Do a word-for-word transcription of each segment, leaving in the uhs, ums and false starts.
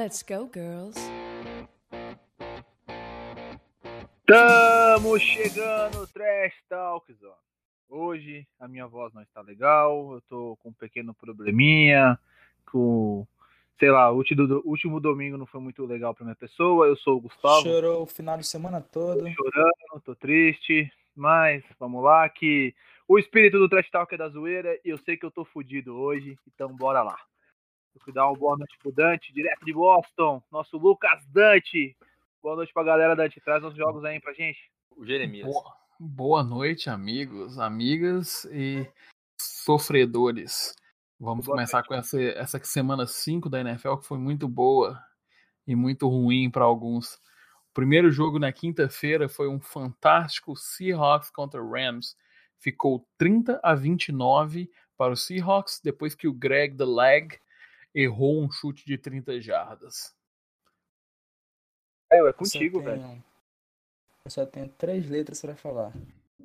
Let's go, girls. Tamo chegando, Trash Talk Zone. Hoje a minha voz não está legal, eu tô com um pequeno probleminha, com, sei lá, o último, o último domingo não foi muito legal pra minha pessoa, eu sou o Gustavo. Chorou o final de semana todo. Tô chorando, tô triste, mas vamos lá que o espírito do Trash Talk é da zoeira e eu sei que eu tô fudido hoje, então bora lá. Vou dar uma boa noite pro Dante, direto de Boston, nosso Lucas Dante. Boa noite pra galera, Dante. Traz uns jogos aí pra gente. O Jeremias. Boa, boa noite, amigos, amigas e sofredores. Vamos Boa começar noite. com essa, essa semana cinco da N F L, que foi muito boa e muito ruim para alguns. O primeiro jogo na quinta-feira foi um fantástico Seahawks contra Rams. Ficou trinta a vinte e nove para o Seahawks, depois que o Greg the Leg errou um chute de trinta jardas. É, é contigo, eu tenho, velho. Eu só tenho três letras pra falar.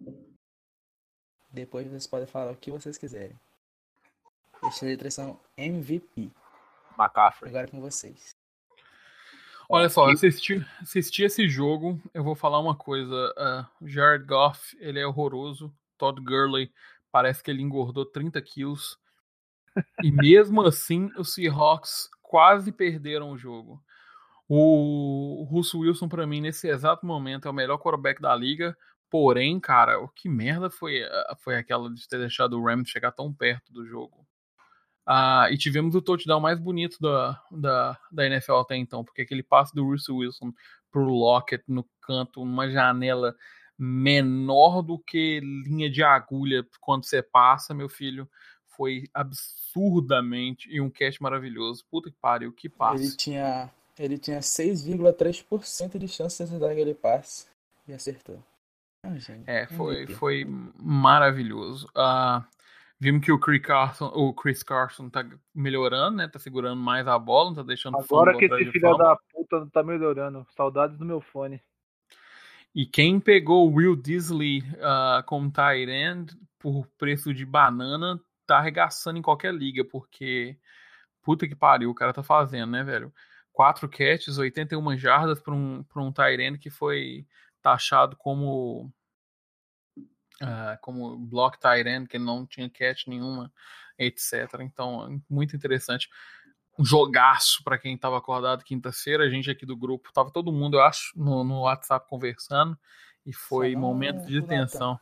Depois vocês podem falar o que vocês quiserem. Essas letras são M V P. McCaffrey. Agora é com vocês. Olha só, assisti, assisti esse jogo, eu vou falar uma coisa. Uh, Jared Goff, ele é horroroso. Todd Gurley, parece que ele engordou trinta quilos. E mesmo assim, os Seahawks quase perderam o jogo. O Russell Wilson, pra mim, nesse exato momento, é o melhor quarterback da liga. Porém, cara, o que merda foi, foi aquela de ter deixado o Rams chegar tão perto do jogo. Ah, e tivemos o touchdown mais bonito da, da, da N F L até então, porque aquele passe do Russell Wilson pro Lockett no canto, numa janela menor do que linha de agulha quando você passa, meu filho, foi absurdamente, e um catch maravilhoso. Puta que pariu, que passe. Ele tinha, ele tinha seis vírgula três por cento de chance de acertar aquele passe. E acertou. Ah, gente, é, foi, foi maravilhoso. Ah, vimos que o Chris Carson, o Chris Carson tá melhorando, né? Tá segurando mais a bola, não tá deixando Agora que atrás esse de filho fama. da puta não tá melhorando. Saudades do meu fone. E quem pegou o Will Disley uh, como tight end por preço de banana tá arregaçando em qualquer liga, porque puta que pariu, o cara tá fazendo, né, velho? Quatro catches, oitenta e uma jardas para um, pra um tight end que foi taxado como uh, como block tight end, que não tinha catch nenhuma, etcétera. Então, muito interessante. Um jogaço para quem tava acordado quinta-feira. A gente aqui do grupo, tava todo mundo, eu acho, no, no WhatsApp conversando. E foi Só não momento de o tensão.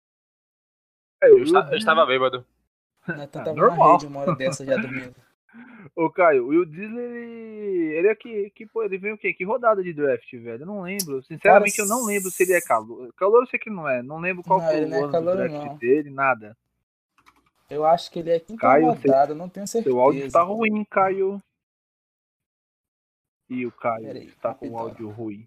É, Eu, esta- eu estava bêbado. Natan Ah, tava normal. na rede uma hora dessa já dormindo. Ô, Caio, o Will Disley, ele, ele é que, que pô, ele vem o quê? Que rodada de draft, velho? Eu não lembro. Sinceramente, Cara, eu não lembro se ele é calor. Calor eu sei que não é. Não lembro qual Não, foi ele o não é ano calouro, do draft não. dele, nada. Eu acho que ele é quinta Caio, rodada, não tenho certeza. Seu áudio tá ruim, Caio. E o Caio Pera aí, está com o rapidão. áudio ruim.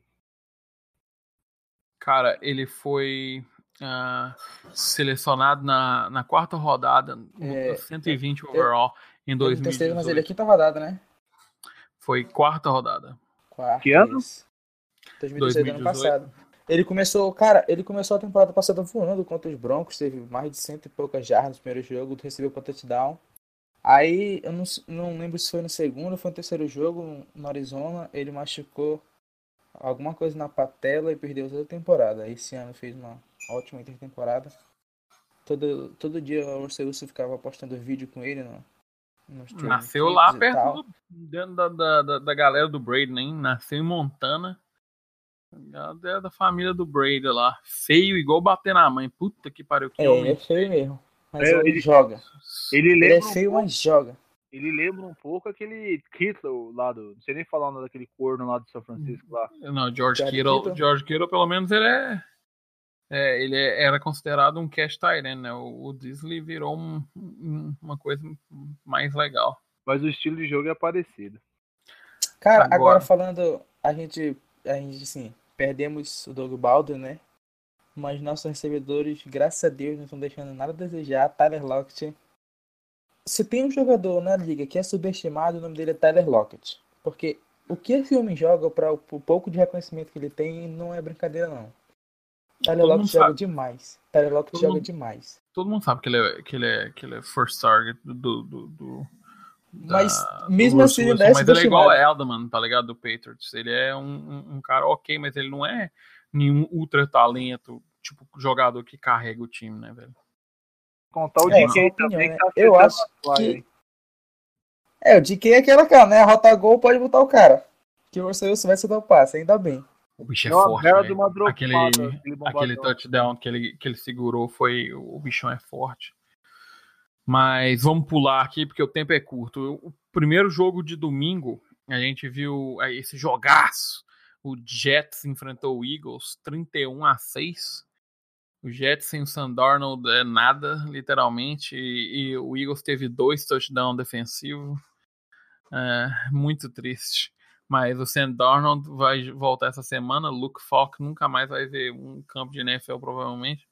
Cara, ele foi uh, selecionado na, na quarta rodada, no É, cento e vinte eu- overall, em Ele dois não mil tem e certeza, mas ele é dezoito. quinta rodada, né? Foi quarta rodada. Quarta, Que ano? isso. dois mil e dezoito, ano dois mil e dezoito. passado. Ele começou, cara, ele começou a temporada passada voando contra os Broncos, teve mais de cento e poucas jardas no primeiro jogo, recebeu para touchdown. Aí, eu não, não lembro se foi no segundo ou foi no terceiro jogo, no Arizona, ele machucou alguma coisa na patela e perdeu toda a temporada. Esse ano fez uma ótima intertemporada. Todo, todo dia o Russell Wilson ficava postando vídeo com ele no, nos training Nasceu camps lá e perto tal. do, dentro da, da, da, da galera do Brady, né? Nasceu em Montana. É da família do Brady lá. Feio, igual bater na mãe. Puta que pariu. Que É, ele homem é feio mesmo. Mas É, ele, ele- joga. Ele Ele lembra, é feio, um pouco, mas joga. ele lembra um pouco aquele Kittle lá do. Não sei nem falar o nome daquele corno lá do São Francisco lá. Não, George George Kittle, Kittle? George Kittle, pelo menos, ele é. é, ele é- era considerado um cash tight end, né? O, o Disley virou um- um- uma coisa mais legal. Mas o estilo de jogo é parecido. Cara, Agora- agora, falando, a gente, a gente, assim, perdemos o Doug Baldwin, né? Mas nossos recebedores, graças a Deus, não estão deixando nada a desejar. Tyler Lockett. Se tem um jogador na liga que é subestimado, o nome dele é Tyler Lockett. Porque o que esse homem joga, para o pouco de reconhecimento que ele tem, não é brincadeira, não. Tyler Todo mundo Lockett joga sabe. demais. Tyler Lockett Todo joga mundo- demais. Todo mundo sabe que ele é, que ele é, que ele é first target do. do, do- da- Mas mesmo o assim, Russell ele Wilson, é mas ele é igual subestimado. a Edelman, tá ligado? Do Patriots. Ele é um, um, um cara ok, mas ele não é nenhum ultra talento, tipo, jogador que carrega o time, né, velho? Contar o É, D essa é a K opinião, também né? que tá Eu acertando acho as fly, que. hein? É, o D K é aquela cara, né? A rota gol pode botar o cara. Que o Russell Wilson vai ser o passe, ainda bem. O bicho é Deu uma forte, bela de velho. uma dropada, Aquele, aquele aquele bombadão. touchdown que ele, que ele segurou foi. O bichão é forte. Mas vamos pular aqui porque o tempo é curto. O primeiro jogo de domingo, a gente viu esse jogaço. O Jets enfrentou o Eagles trinta e um a seis. O Jets sem o Sam Darnold é nada, literalmente. E, e o Eagles teve dois touchdowns defensivos. É, muito triste. Mas o Sam Darnold vai voltar essa semana. Luke Falk nunca mais vai ver um campo de N F L, provavelmente.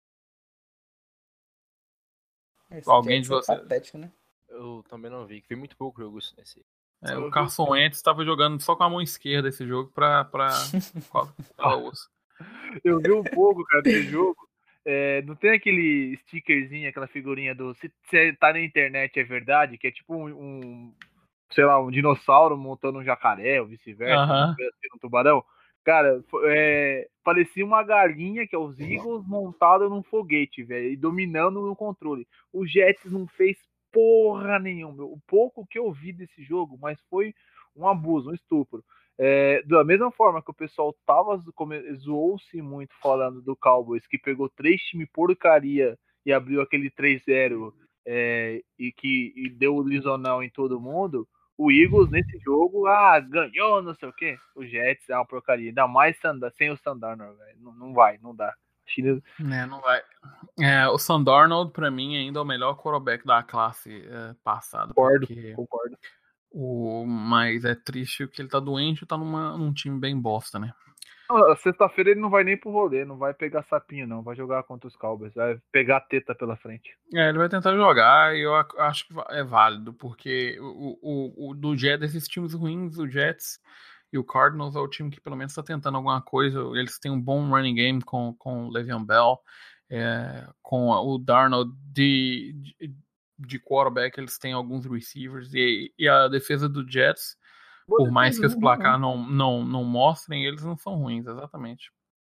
Esse Alguém Jets de é vocês? Patético, né? Eu também não vi, que vi muito pouco jogo esse. É, o Carson Wentz estava jogando só com a mão esquerda esse jogo pra, pra... qual osso. Eu vi um pouco, cara, desse jogo. É, não tem aquele stickerzinho, aquela figurinha do. Se você tá na internet, é verdade, que é tipo um, um sei lá, um dinossauro montando um jacaré, ou vice-versa, Aham. assim, um tubarão. Cara, é, parecia uma galinha, que é os Eagles, montada num foguete, velho, e dominando no controle. O Jets não fez porra nenhuma. O pouco que eu vi desse jogo, mas foi um abuso, um estupro. É, da mesma forma que o pessoal tava zoou-se muito falando do Cowboys, que pegou três times porcaria e abriu aquele três zero é, e que e deu o lisonão em todo mundo. O Eagles nesse jogo, ah, ganhou, não sei o quê. O Jets é uma porcaria. Ainda mais sem o Sandarno, velho. Não, não vai, não dá. China... É, não vai. É, o Sam Darnold, pra mim, ainda é o melhor quarterback da classe é, passada. Concordo, porque concordo. O... Mas é triste que ele tá doente e tá numa, num time bem bosta, né? Sexta-feira ele não vai nem pro rolê, não vai pegar sapinho, não. Vai jogar contra os Cowboys, vai pegar a teta pela frente. É, ele vai tentar jogar e eu acho que é válido, porque o, o, o do Jets, desses times ruins, o Jets e o Cardinals é o time que pelo menos tá tentando alguma coisa. Eles têm um bom running game com, com o Le'Veon Bell, é, com o Darnold de, de, de quarterback, eles têm alguns receivers e, e a defesa do Jets, Boa por mais que defesa, os né? placar não, não, não mostrem, eles não são ruins, exatamente.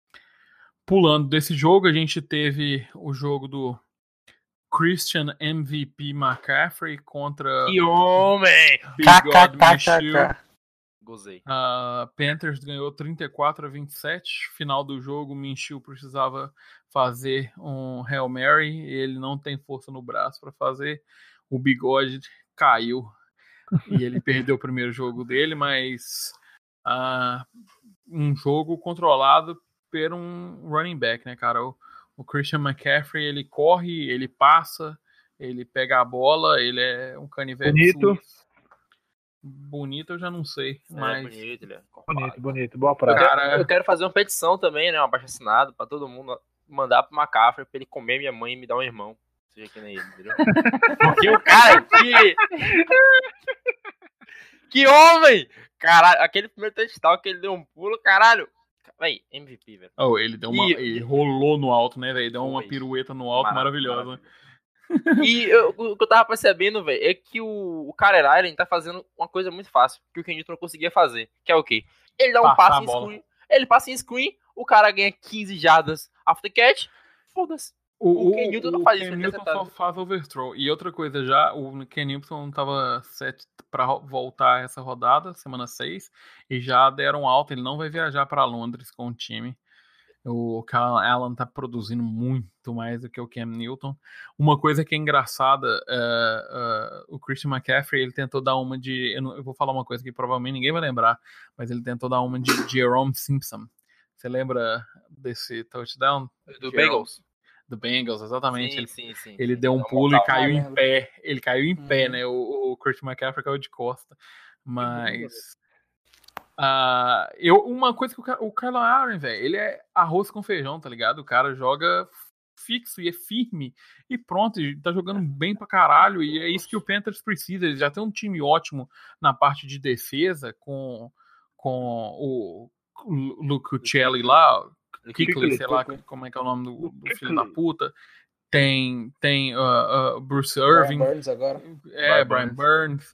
Pulando desse jogo, a gente teve o jogo do Christian M V P McCaffrey contra Que homem! Big God Minshew. Gozei. Uh, Panthers ganhou trinta e quatro a vinte e sete. Final do jogo, Minshew precisava fazer um Hail Mary. Ele não tem força no braço para fazer. O Bigode caiu e ele perdeu o primeiro jogo dele, mas uh, um jogo controlado por um running back, né, cara? O, o Christian McCaffrey, ele corre, ele passa, ele pega a bola, ele é um canivete Bonito. suíço. Bonito eu já não sei, É, mas... bonito, ele é Bonito, bonito. Boa eu, praia. quero, Cara- eu quero fazer uma petição também, né? Uma baixa assinada pra todo mundo mandar pro McCaffrey pra ele comer minha mãe e me dar um irmão. Seja que nem ele, entendeu? Porque o cara que. Que homem! Caralho, aquele primeiro touchdown que ele deu um pulo, caralho. Véi, M V P, velho. Oh, ele deu uma. E- Ele rolou no alto, né, velho? Deu uma Foi. pirueta no alto Mara- maravilhosa. E eu- o que eu tava percebendo, velho, é que o, o Kyler Allen tá fazendo uma coisa muito fácil, que o Ken Newton não conseguia fazer. Que é o quê? Ele dá um Passar passe a em bola. screen, ele passa em screen, o cara ganha quinze jardas after catch, foda-se. O, O Ken Newton não o faz Ken isso, ele Newton interceptado. só faz overthrow. E outra coisa, já o Ken Newton tava set pra ro- voltar essa rodada, semana seis, e já deram alta, ele não vai viajar pra Londres com o time. O Kyle Allen tá produzindo muito mais do que o Cam Newton. Uma coisa que é engraçada, uh, uh, o Christian McCaffrey, ele tentou dar uma de... Eu, não, eu vou falar uma coisa que provavelmente ninguém vai lembrar, mas ele tentou dar uma de Jerome Simpson. Você lembra desse touchdown? Do Jerome, Bengals? Do Bengals, exatamente. Sim, ele sim, sim. ele sim. deu um Não, pulo e mortal. caiu Ah, em lembro. pé. Ele caiu em pé, Uhum. né? O, o Christian McCaffrey caiu de costa. Mas... Uh, eu, uma coisa que o, o Kyler Allen, velho, ele é arroz com feijão, tá ligado? O cara joga fixo e é firme e pronto, ele tá jogando bem pra caralho e é isso que o Panthers precisa. Ele já tem um time ótimo na parte de defesa com, com o Luke Uccelli lá, Kuechly, sei lá como é que é o nome do, do filho da puta. Tem, tem uh, uh, Bruce Irving. Brian Burns agora. É, Brian Brian Burns.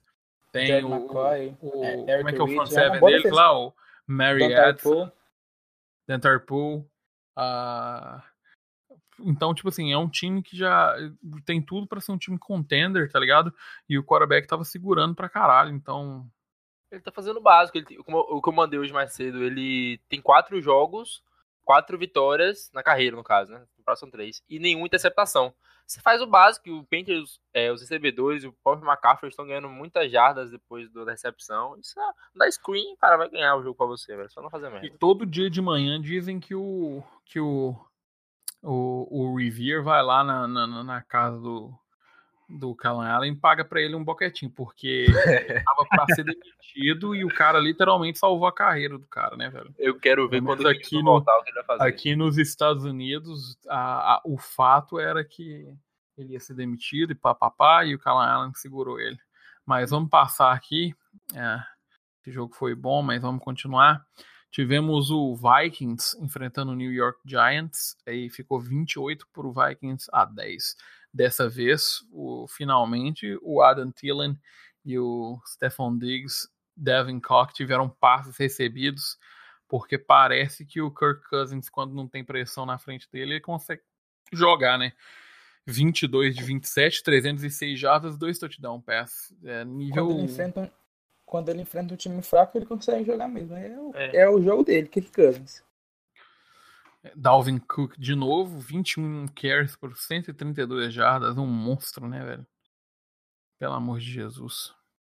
Tem Jared o, McCoy, o, é, como Eric é que é o Reed, front é uma seven boa dele defesa. lá? O Mary Dontar Adson, Poole. Dentar Poole. Então, tipo assim, é um time que já tem tudo pra ser um time contender, tá ligado? E o quarterback tava segurando pra caralho, então... Ele tá fazendo o básico. Ele, tem- como eu- o que eu mandei hoje mais cedo, ele tem quatro jogos, quatro vitórias na carreira, no caso, né? No próximo são três. E nenhuma interceptação. Você faz o básico, o Panthers, é, os recebedores e o próprio McCaffrey estão ganhando muitas jardas depois do- da recepção. Isso é, da screen, cara, vai ganhar o jogo pra você, velho. Só não fazer E merda. todo dia de manhã dizem que o que o, o, o Revere vai lá na, na, na casa do, do Callan Allen e paga pra ele um boquetinho, porque ele tava pra ser demitido e o cara literalmente salvou a carreira do cara, né, velho? Eu quero ver Pelo quando menos o aqui Kingston no, voltar o que ele vai fazer. aqui nos Estados Unidos, a, a- o fato era que ele ia ser demitido e papapá, e o Callan Allen segurou ele. Mas vamos passar aqui. É, esse jogo foi bom, mas vamos continuar. Tivemos o Vikings enfrentando o New York Giants, aí ficou vinte e oito para o Vikings a dez. Dessa vez, o, finalmente, o Adam Thielen e o Stephon Diggs, Devin Cook tiveram passes recebidos, porque parece que o Kirk Cousins, quando não tem pressão na frente dele, ele consegue jogar, né? vinte e dois de vinte e sete, trezentos e seis jardas, dois touchdown pass. É nível... Quando ele enfrenta um, quando ele enfrenta um time fraco, ele consegue jogar mesmo. É o, É. é o jogo dele, Kirk Cousins. Dalvin Cook de novo, vinte e um carries por cento e trinta e duas jardas, um monstro, né, velho? Pelo amor de Jesus.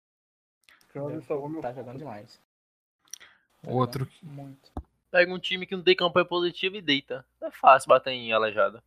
Tá jogando demais. Tá Outro jogando muito. Pega um time que não tem campanha positiva e deita. É fácil bater em aleijada.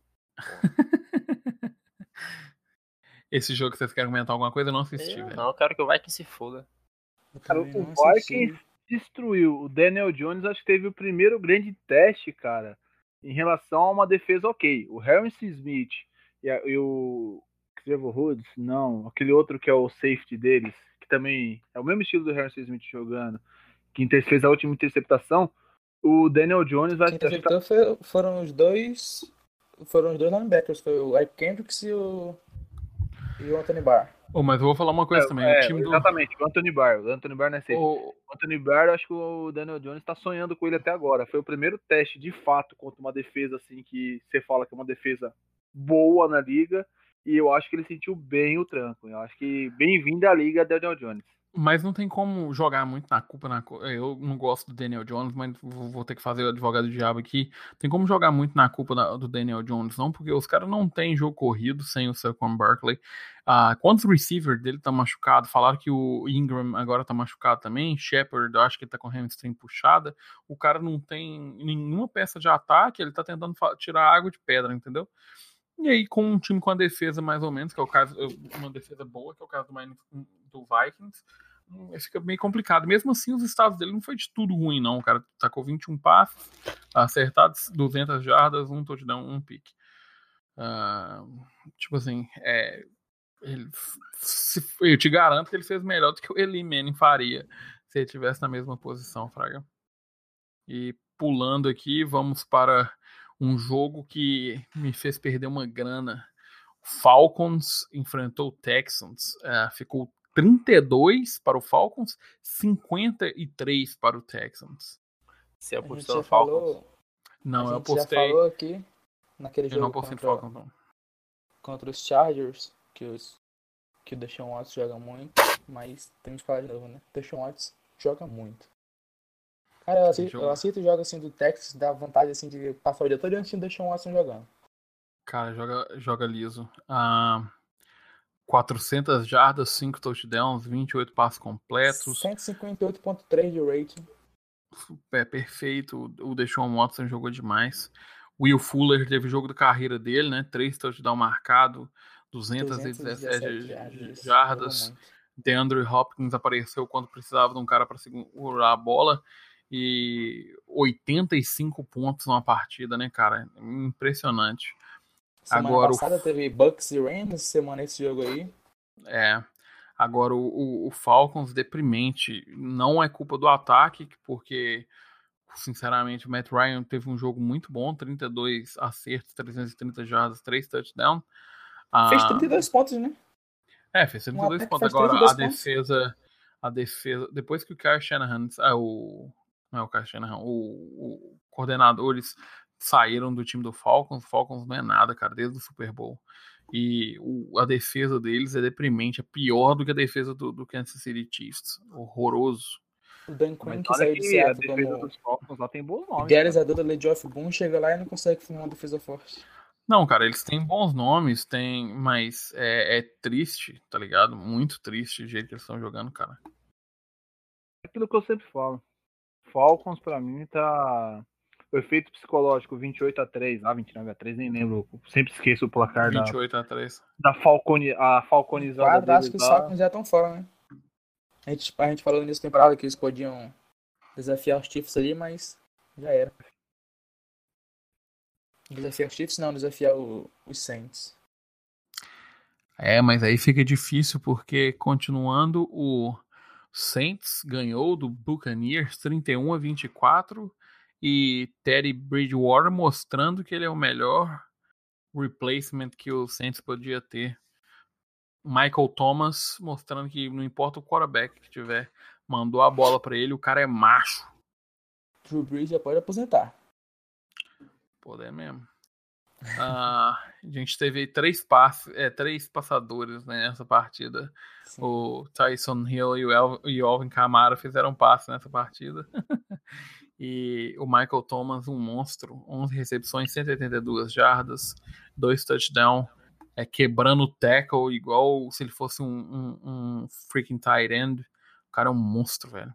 Esse jogo que vocês querem comentar alguma coisa, eu não assisti, Eu velho. não, eu quero que o Vikings se foda. Eu Cara, também o não assisti. Vikings destruiu. O Daniel Jones acho que teve o primeiro grande teste, cara, em relação a uma defesa ok. O Harrison Smith e, a- e o Trevor Woods, não, aquele outro que é o safety deles, que também é o mesmo estilo do Harrison Smith jogando, que inter- fez a última interceptação. O Daniel Jones vai Quem interceptou foi- foram os dois. Foram os dois linebackers, foi o Ike Kendricks e o. E o Anthony Barr. Oh, mas eu vou falar uma coisa também. É, o time do. exatamente, o Anthony Barr. O Anthony Barr não é safety. O, O Anthony Barr, eu acho que o Daniel Jones tá sonhando com ele até agora. Foi o primeiro teste de fato contra uma defesa assim que você fala que é uma defesa boa na liga. E eu acho que ele sentiu bem o tranco. Eu acho que bem-vindo à liga, Daniel Jones. Mas não tem como jogar muito na culpa. Na, eu não gosto do Daniel Jones, mas vou ter que fazer o advogado do diabo aqui. Tem como jogar muito na culpa da, do Daniel Jones, não, porque os caras não têm jogo corrido sem o Saquon Barkley. Ah, quantos receivers dele tá machucado? Falaram que o Ingram agora tá machucado também. Shepard, eu acho que ele tá com hamstring puxada. O cara não tem nenhuma peça de ataque, ele tá tentando tirar água de pedra, entendeu? E aí, com um time com a defesa mais ou menos, que é o caso, uma defesa boa, que é o caso do, do Vikings, fica meio complicado. Mesmo assim, os estados dele não foi de tudo ruim, não. O cara tacou vinte e um passes, acertados duzentas jardas, um touchdown, um pick. Uh, tipo assim, é, ele, se, eu te garanto que ele fez melhor do que o Eli Manning faria se ele estivesse na mesma posição, Fraga. E pulando aqui, vamos para um jogo que me fez perder uma grana. Falcons enfrentou o Texans. Uh, ficou trinta e dois para o Falcons, cinquenta e três para o Texans. Você A gente apostou já no Falcons? falou. Não, a eu gente apostei. já falou aqui naquele Eu não jogo apostei no contra, Falcons, não. contra os Chargers, que, os, que o Deshaun Watson joga muito, mas temos que falar de novo, né? O Deshaun Watson joga muito. Cara, eu assisto, eu assisto jogos assim do Texas, dá vontade assim de passar o dia todo antes do Deshaun Watson jogando. Cara, joga, joga liso. Ah, quatrocentas jardas, cinco touchdowns, vinte e oito passos completos. cento e cinquenta e oito ponto três de rating. É perfeito. O Deshaun Watson jogou demais. Will Fuller teve o jogo da carreira dele, né? Três touchdowns marcados, duzentas e dezessete jardas. jardas. DeAndre Hopkins apareceu quando precisava de um cara para segurar a bola. E oitenta e cinco pontos numa partida, né, cara? Impressionante. Semana Agora, passada o... teve Bucks e Rams, semana esse jogo aí. É. Agora, o, o, o Falcons, deprimente. Não é culpa do ataque, porque, sinceramente, o Matt Ryan teve um jogo muito bom, trinta e dois acertos, trezentas e trinta jardas, três touchdowns. Fez trinta e dois ah, pontos, né? É, fez trinta e dois um pontos. Agora, a pontos. defesa, a defesa, depois que o Kyle Shanahan, ah, o, não é o Kyle Shanahan, o, o coordenadores saíram do time do Falcons, o Falcons não é nada, cara, desde o Super Bowl. E o, a defesa deles é deprimente, é pior do que a defesa do, do Kansas City Chiefs. Horroroso. O Dan Quinn, Mas que olha saiu de que a Seattle defesa como dos Falcons lá tem bons nomes. idealizador da lei de Geoff Boone, chega lá e não consegue formar uma defesa forte. Não, cara, eles têm bons nomes, tem, mas é, é triste, tá ligado? Muito triste o jeito que eles estão jogando, cara. É aquilo que eu sempre falo. Falcons, pra mim, tá... O efeito psicológico vinte e oito a três, ah, vinte e nove a três, nem lembro. Sempre esqueço o placar vinte e oito a três. da, da Falcone, a falconizada Quadro, acho deles que os lá. Falcons já estão fora, né? A gente, a gente falou nessa temporada que eles podiam desafiar os Chiefs ali, mas já era. Desafiar os Chiefs não, desafiar o, os Saints. É, mas aí fica difícil porque, continuando, o Saints ganhou do Buccaneers trinta e um a vinte e quatro e Teddy Bridgewater mostrando que ele é o melhor replacement que o Saints podia ter. Michael Thomas mostrando que não importa o quarterback que tiver, mandou a bola pra ele, o cara é macho. Drew Brees já pode aposentar. Poder mesmo. Uh, a gente teve três, passes, é, três passadores, né, nessa partida. Sim. O Tyson Hill e o, El, e o Alvin Kamara fizeram passe nessa partida. E o Michael Thomas, um monstro. onze recepções, cento e oitenta e duas jardas, dois touchdowns, é, quebrando o tackle igual se ele fosse um, um, um freaking tight end. O cara é um monstro, velho.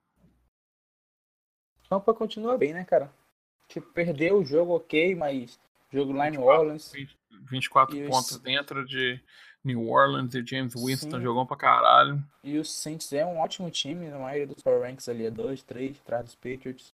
Tampa continua bem, né, cara? Tipo, perdeu o jogo, ok, mas jogo lá em New Orleans. vinte e quatro e pontos os... dentro de New Orleans e James Winston jogam pra caralho. E o Saints é um ótimo time, na maioria dos power ranks ali é dois, três, atrás dos Patriots.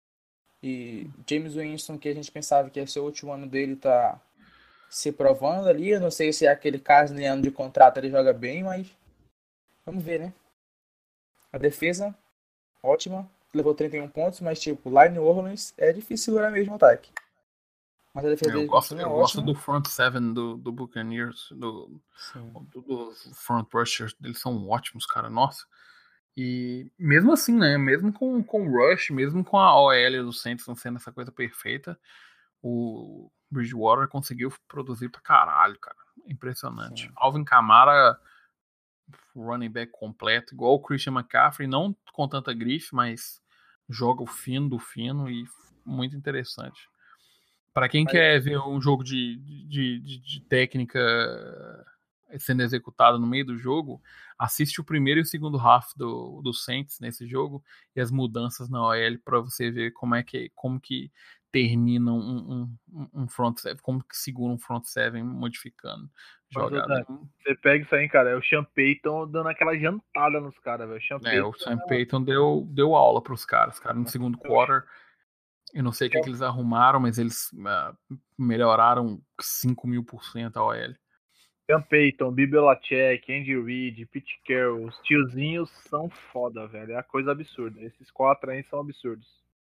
E James Winston, que a gente pensava que ia ser o último ano dele, tá se provando ali. Eu não sei se é aquele caso de ano de contrato ele joga bem, mas vamos ver, né? A defesa, ótima. Levou trinta e um pontos, mas tipo, lá em New Orleans é difícil segurar mesmo o ataque. Mas a defesa eu gosto, eu gosto do front seven do, do Buccaneers, do, do, do front rushers, eles são ótimos, cara, nossa. E mesmo assim, né, mesmo com, com o rush, mesmo com a O L do Saints não sendo essa coisa perfeita, o Bridgewater conseguiu produzir pra caralho, cara. Impressionante. Sim. Alvin Kamara, running back completo, igual o Christian McCaffrey, não com tanta grife, mas joga o fino do fino e muito interessante. Para quem Aí, quer ver um jogo de, de, de, de técnica sendo executado no meio do jogo, assiste o primeiro e o segundo half do, do Saints nesse jogo e as mudanças na O L para você ver como é que como que termina um, um, um front seven, como que segura um front seven modificando jogada. Você pega isso aí, cara, é o Sean Payton dando aquela jantada nos caras, velho. Sean É, o Sean Payton deu, deu aula pros caras, cara, no segundo quarter. Eu não sei o que, é que eles arrumaram, mas eles uh, melhoraram cinco mil por cento a O L. Sean Payton, Bill Belichick, Andy Reid, Pete Carroll, os tiozinhos são foda, velho. É uma coisa absurda. Esses quatro aí são absurdos.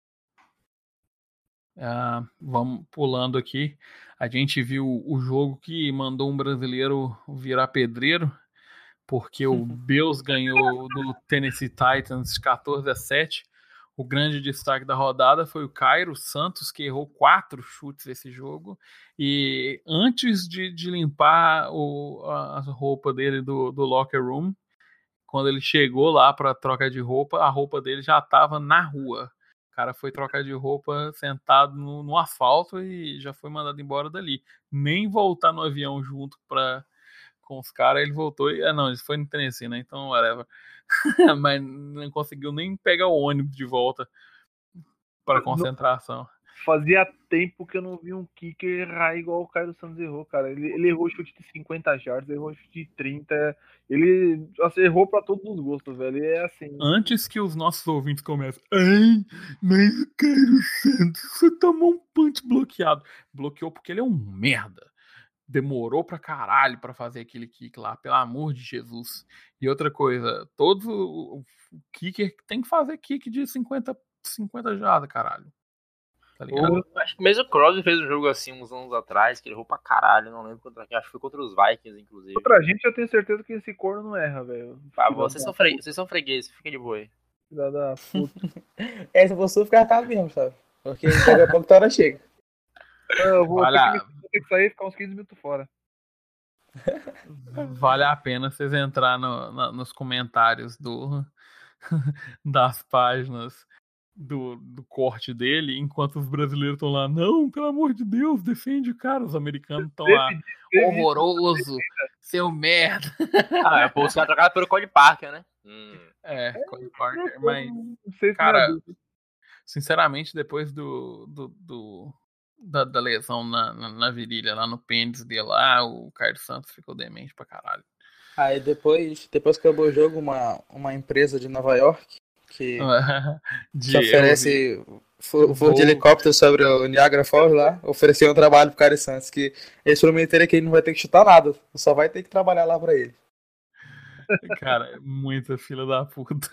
Uh, vamos pulando aqui. A gente viu o jogo que mandou um brasileiro virar pedreiro, porque o Bills ganhou do Tennessee Titans de quatorze a sete. O grande destaque da rodada foi o Cairo Santos, que errou quatro chutes nesse jogo. E antes de, de limpar o, a, a roupa dele do, do locker room, quando ele chegou lá para troca de roupa, a roupa dele já estava na rua. O cara foi trocar de roupa sentado no, no asfalto e já foi mandado embora dali. Nem voltar no avião junto pra, com os caras, ele voltou e... Ah, não, ele foi no Tennessee, né? Então, whatever. Mas não conseguiu nem pegar o ônibus de volta para concentração. Fazia tempo que eu não vi um kicker errar igual o Cairo Santos errou, cara. Ele, ele errou chute de cinquenta jardas, errou chute de trinta. Ele assim, errou pra todos os gostos, velho. E é assim. Antes que os nossos ouvintes comecem, ai, mas o Cairo Santos só tomou um punch bloqueado. Bloqueou porque ele é um merda. Demorou pra caralho pra fazer aquele kick lá, pelo amor de Jesus. E outra coisa, todo o kicker tem que fazer kick de cinquenta, cinquenta jardas, caralho. Tá ligado? Eu acho que mesmo o Crosby fez um jogo assim uns anos atrás, que ele errou pra caralho, não lembro contra quem, acho que foi contra os Vikings, inclusive. Contra a gente, eu tenho certeza que esse corno não erra, velho. Ah, vocês são, fre... vocês são fregueses, fiquem de boa aí. Filha da puta. É, se eu fosse ficar cá mesmo, sabe? Porque daqui a pouco a hora chega. Eu vou Olha, ter, que, vou ter que sair e ficar uns quinze minutos fora. vale a pena vocês entrar no, na, nos comentários do, das páginas do, do corte dele, enquanto os brasileiros estão lá, não, pelo amor de Deus, defende o cara. Os americanos estão lá, horroroso, seu merda. Ah, pô, os caras trocaram pelo Cody Parker, né? Hum. É, Cody Parker, mas, Não sei se cara, não é sinceramente, depois do, do, do da, da lesão na, na, na virilha, lá no pênis dele, lá, o Carlos Santos ficou demente pra caralho. Aí depois, depois que acabou o jogo, uma, uma empresa de Nova York que, de, que oferece voo, voo de helicóptero sobre o Niagara Falls lá, ofereceu um trabalho pro Carlos Santos, que eles prometeram que ele não vai ter que chutar nada, só vai ter que trabalhar lá pra ele. Cara, é muita filha da puta.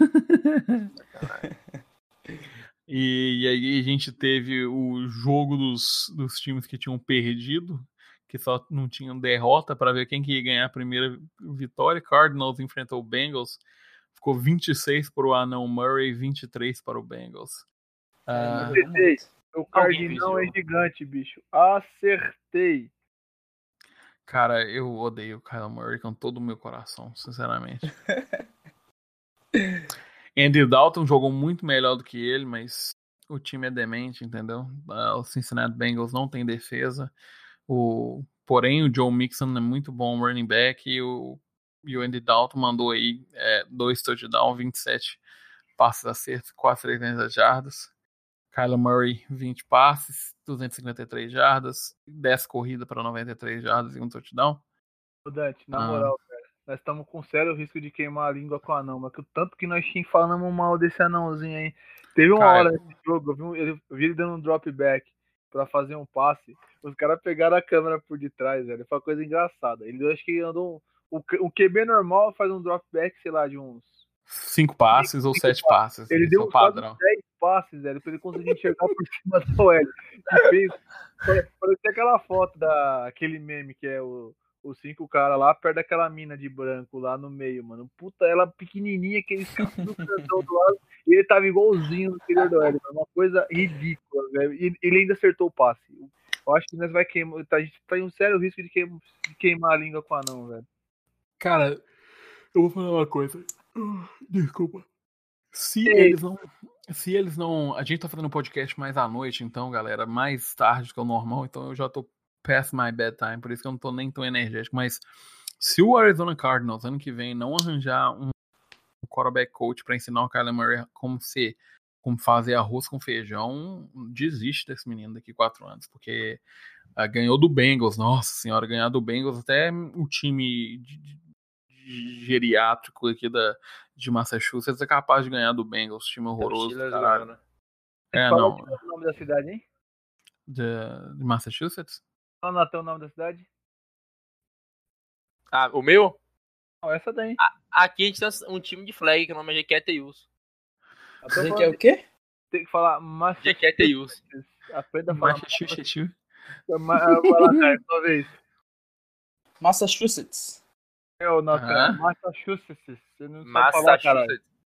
E, e aí a gente teve o jogo dos, dos times que tinham perdido, que só não tinham derrota, para ver quem que ia ganhar a primeira vitória. Cardinals enfrentou o Bengals, ficou vinte e seis para o anão Murray, vinte e três para o Bengals. Acertei. Uh, o Cardinal é gigante, bicho. Acertei. Cara, eu odeio o Kyler Murray com todo o meu coração, sinceramente. Andy Dalton jogou muito melhor do que ele, mas o time é demente, entendeu? O Cincinnati Bengals não tem defesa. O, porém, o Joe Mixon é muito bom running back e o, e o Andy Dalton mandou aí é, dois touchdowns, vinte e sete passes acertos, quase trezentas jardas. Kyler Murray, vinte passes, duzentas e cinquenta e três jardas, dez corridas para noventa e três jardas e um touchdown. Dante, na ah. moral, cara, nós estamos com sério risco de queimar a língua com o anão, mas que o tanto que nós tínhamos falando mal desse anãozinho aí. Teve uma cara, hora nesse jogo, eu vi, ele, eu vi ele dando um drop back pra fazer um passe, os caras pegaram a câmera por detrás, velho, foi uma coisa engraçada. Ele, eu acho que andou, um, o, o Q B normal faz um drop back, sei lá, de uns cinco passes cinco, ou cinco sete passes. passes. Ele deu padrão. dez passes, velho, pra ele conseguir enxergar por cima do L. E fez, parecia aquela foto daquele meme que é o os cinco caras lá perto daquela mina de branco lá no meio, mano. Puta, ela pequenininha, aquele escapão do cantão do lado, e ele tava igualzinho no interior do L, uma coisa ridícula, velho. E ele ainda acertou o passe. Eu acho que nós vai queimar, a gente tá em um sério risco de queimar, de queimar a língua com o anão, velho. Cara, eu vou falar uma coisa. Desculpa. Se Ei. eles não... Se eles não... A gente tá fazendo um podcast mais à noite, então, galera, mais tarde que o normal, então eu já tô past my bedtime, por isso que eu não tô nem tão energético, mas se o Arizona Cardinals ano que vem não arranjar um quarterback coach pra ensinar o Kyler Murray como ser, como fazer arroz com feijão, desiste desse menino daqui a quatro anos, porque uh, ganhou do Bengals, nossa senhora, ganhar do Bengals, até o time de, de, de geriátrico aqui da, de Massachusetts é capaz de ganhar do Bengals, time horroroso, caralho. Né? É, Fala não. o nome da cidade, hein? De, de Massachusetts? Não até o nome da cidade? Ah, o meu? Oh, essa daí. A, aqui a gente tem um time de flag que o nome é Jequeteus. Você quer o quê? Tem que falar Massachusetts. Jequeteus. Aprenda a falar Massachusetts. Massachusetts. Massachusetts. Eu não, cara. Massachusetts. Você não Massachusetts. Falar,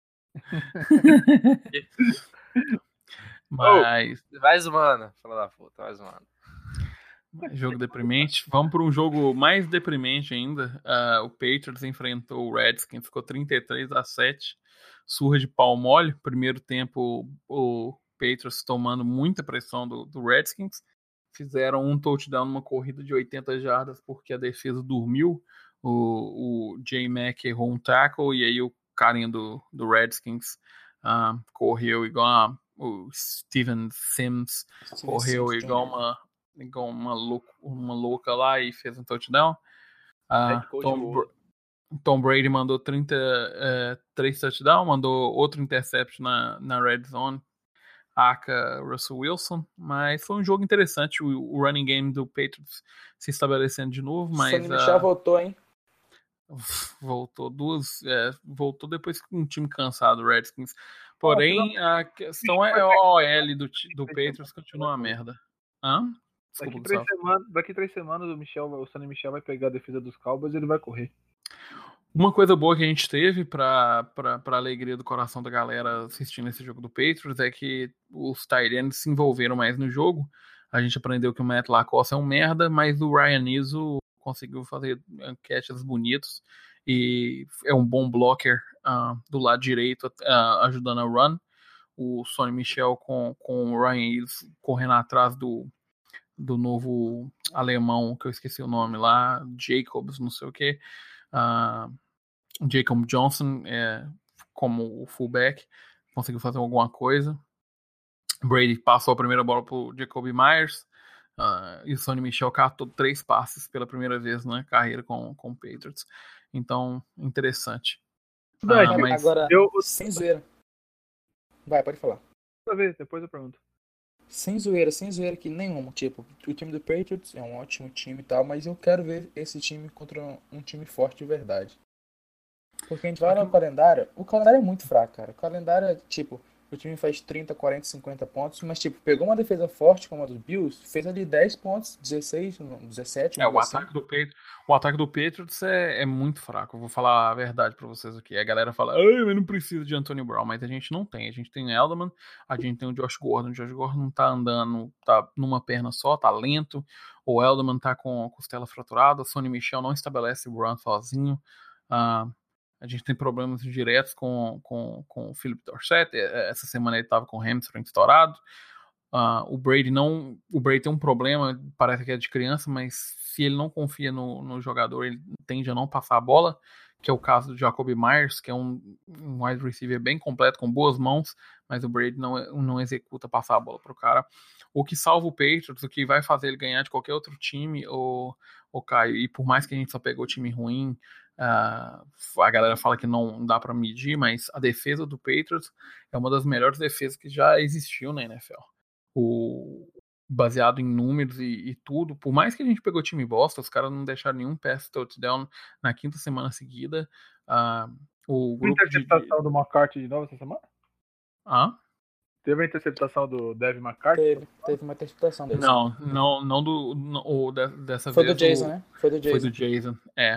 Mas. Oh, vai zoando. Fala da puta, vai zoando. Jogo deprimente. Vamos para um jogo mais deprimente ainda. Uh, o Patriots enfrentou o Redskins, ficou trinta e três a sete. Surra de pau mole. Primeiro tempo, o Patriots tomando muita pressão do, do Redskins. Fizeram um touchdown numa corrida de oitenta jardas porque a defesa dormiu. O, o J-Mac errou um tackle e aí o carinha do, do Redskins uh, correu igual a, o Steven Sims Steven correu Sims, igual uma igual uma, louca, uma louca lá e fez um touchdown. Uh, Tom, Tom Brady mandou trinta, uh, três touchdowns, mandou outro intercept na, na red zone, aca Russell Wilson, mas foi um jogo interessante, o, o running game do Patriots se estabelecendo de novo, mas... Sonny Michel uh, voltou, hein? Voltou duas. É, voltou depois com um time cansado, o Redskins. Porém, a questão é a O L do, do Patriots continua uma merda. Hã? Desculpa, daqui, três semanas, daqui três semanas o Michel, o Sonny Michel vai pegar a defesa dos Cowboys e ele vai correr. Uma coisa boa que a gente teve para a alegria do coração da galera assistindo esse jogo do Patriots é que os tight ends se envolveram mais no jogo. A gente aprendeu que o Matt LaCosse é um merda, mas o Ryan Izzo conseguiu fazer catches bonitos e é um bom blocker uh, do lado direito, uh, ajudando a run. O Sonny Michel com, com o Ryan Izzo correndo atrás do, do novo alemão, que eu esqueci o nome lá, Jacobs, não sei o que. Uh, Jacob Johnson é, como o fullback conseguiu fazer alguma coisa. Brady passou a primeira bola pro Jacoby Myers uh, e o Sonny Michel catou três passes pela primeira vez na carreira com, com o Patriots. Então, interessante. Uh, mas agora, eu... sem zoeira. Vai, pode falar. Depois eu pergunto. Sem zoeira, sem zoeira que nenhum. Tipo, o time do Patriots é um ótimo time e tal, mas eu quero ver esse time contra um time forte de verdade. Porque a gente vai olhar o calendário, o calendário é muito fraco, cara. O calendário é, tipo, o time faz trinta, quarenta, cinquenta pontos, mas, tipo, pegou uma defesa forte como a dos Bills, fez ali dez pontos, dezesseis, dezessete... É, o ataque, do Patriots, o ataque do Patriots é, é muito fraco, eu vou falar a verdade pra vocês aqui. A galera fala, ai, mas não precisa de Antonio Brown, mas a gente não tem. A gente tem o Edelman, a gente tem o Josh Gordon. O Josh Gordon não tá andando, tá numa perna só, tá lento. O Edelman tá com a costela fraturada, o Sonny Michel não estabelece o run sozinho. Ah... Uh, A gente tem problemas diretos com, com, com o Philip Dorsett. Essa semana ele estava com o hamstring estourado. Uh, o Brady não. O Brady tem um problema, parece que é de criança, mas se ele não confia no, no jogador, ele tende a não passar a bola, que é o caso do Jacoby Myers, que é um, um wide receiver bem completo, com boas mãos, mas o Brady não, não executa passar a bola para o cara. O que salva o Patriots, o que vai fazer ele ganhar de qualquer outro time, o, o Caio, e por mais que a gente só pegou time ruim, Uh, a galera fala que não dá para medir, mas a defesa do Patriots é uma das melhores defesas que já existiu na N F L. O, baseado em números e, e tudo, por mais que a gente pegou time bosta, os caras não deixaram nenhum pass touchdown na quinta semana seguida. Uh, o grupo Teve interceptação de... do McCarthy de novo essa semana? Ah? Teve a interceptação do Devin McCarthy? Teve, teve uma interceptação dele. Não, não, não do. Não, o, dessa Foi vez. Do Jason, o, né? Foi do Jason, Foi do Jason, é.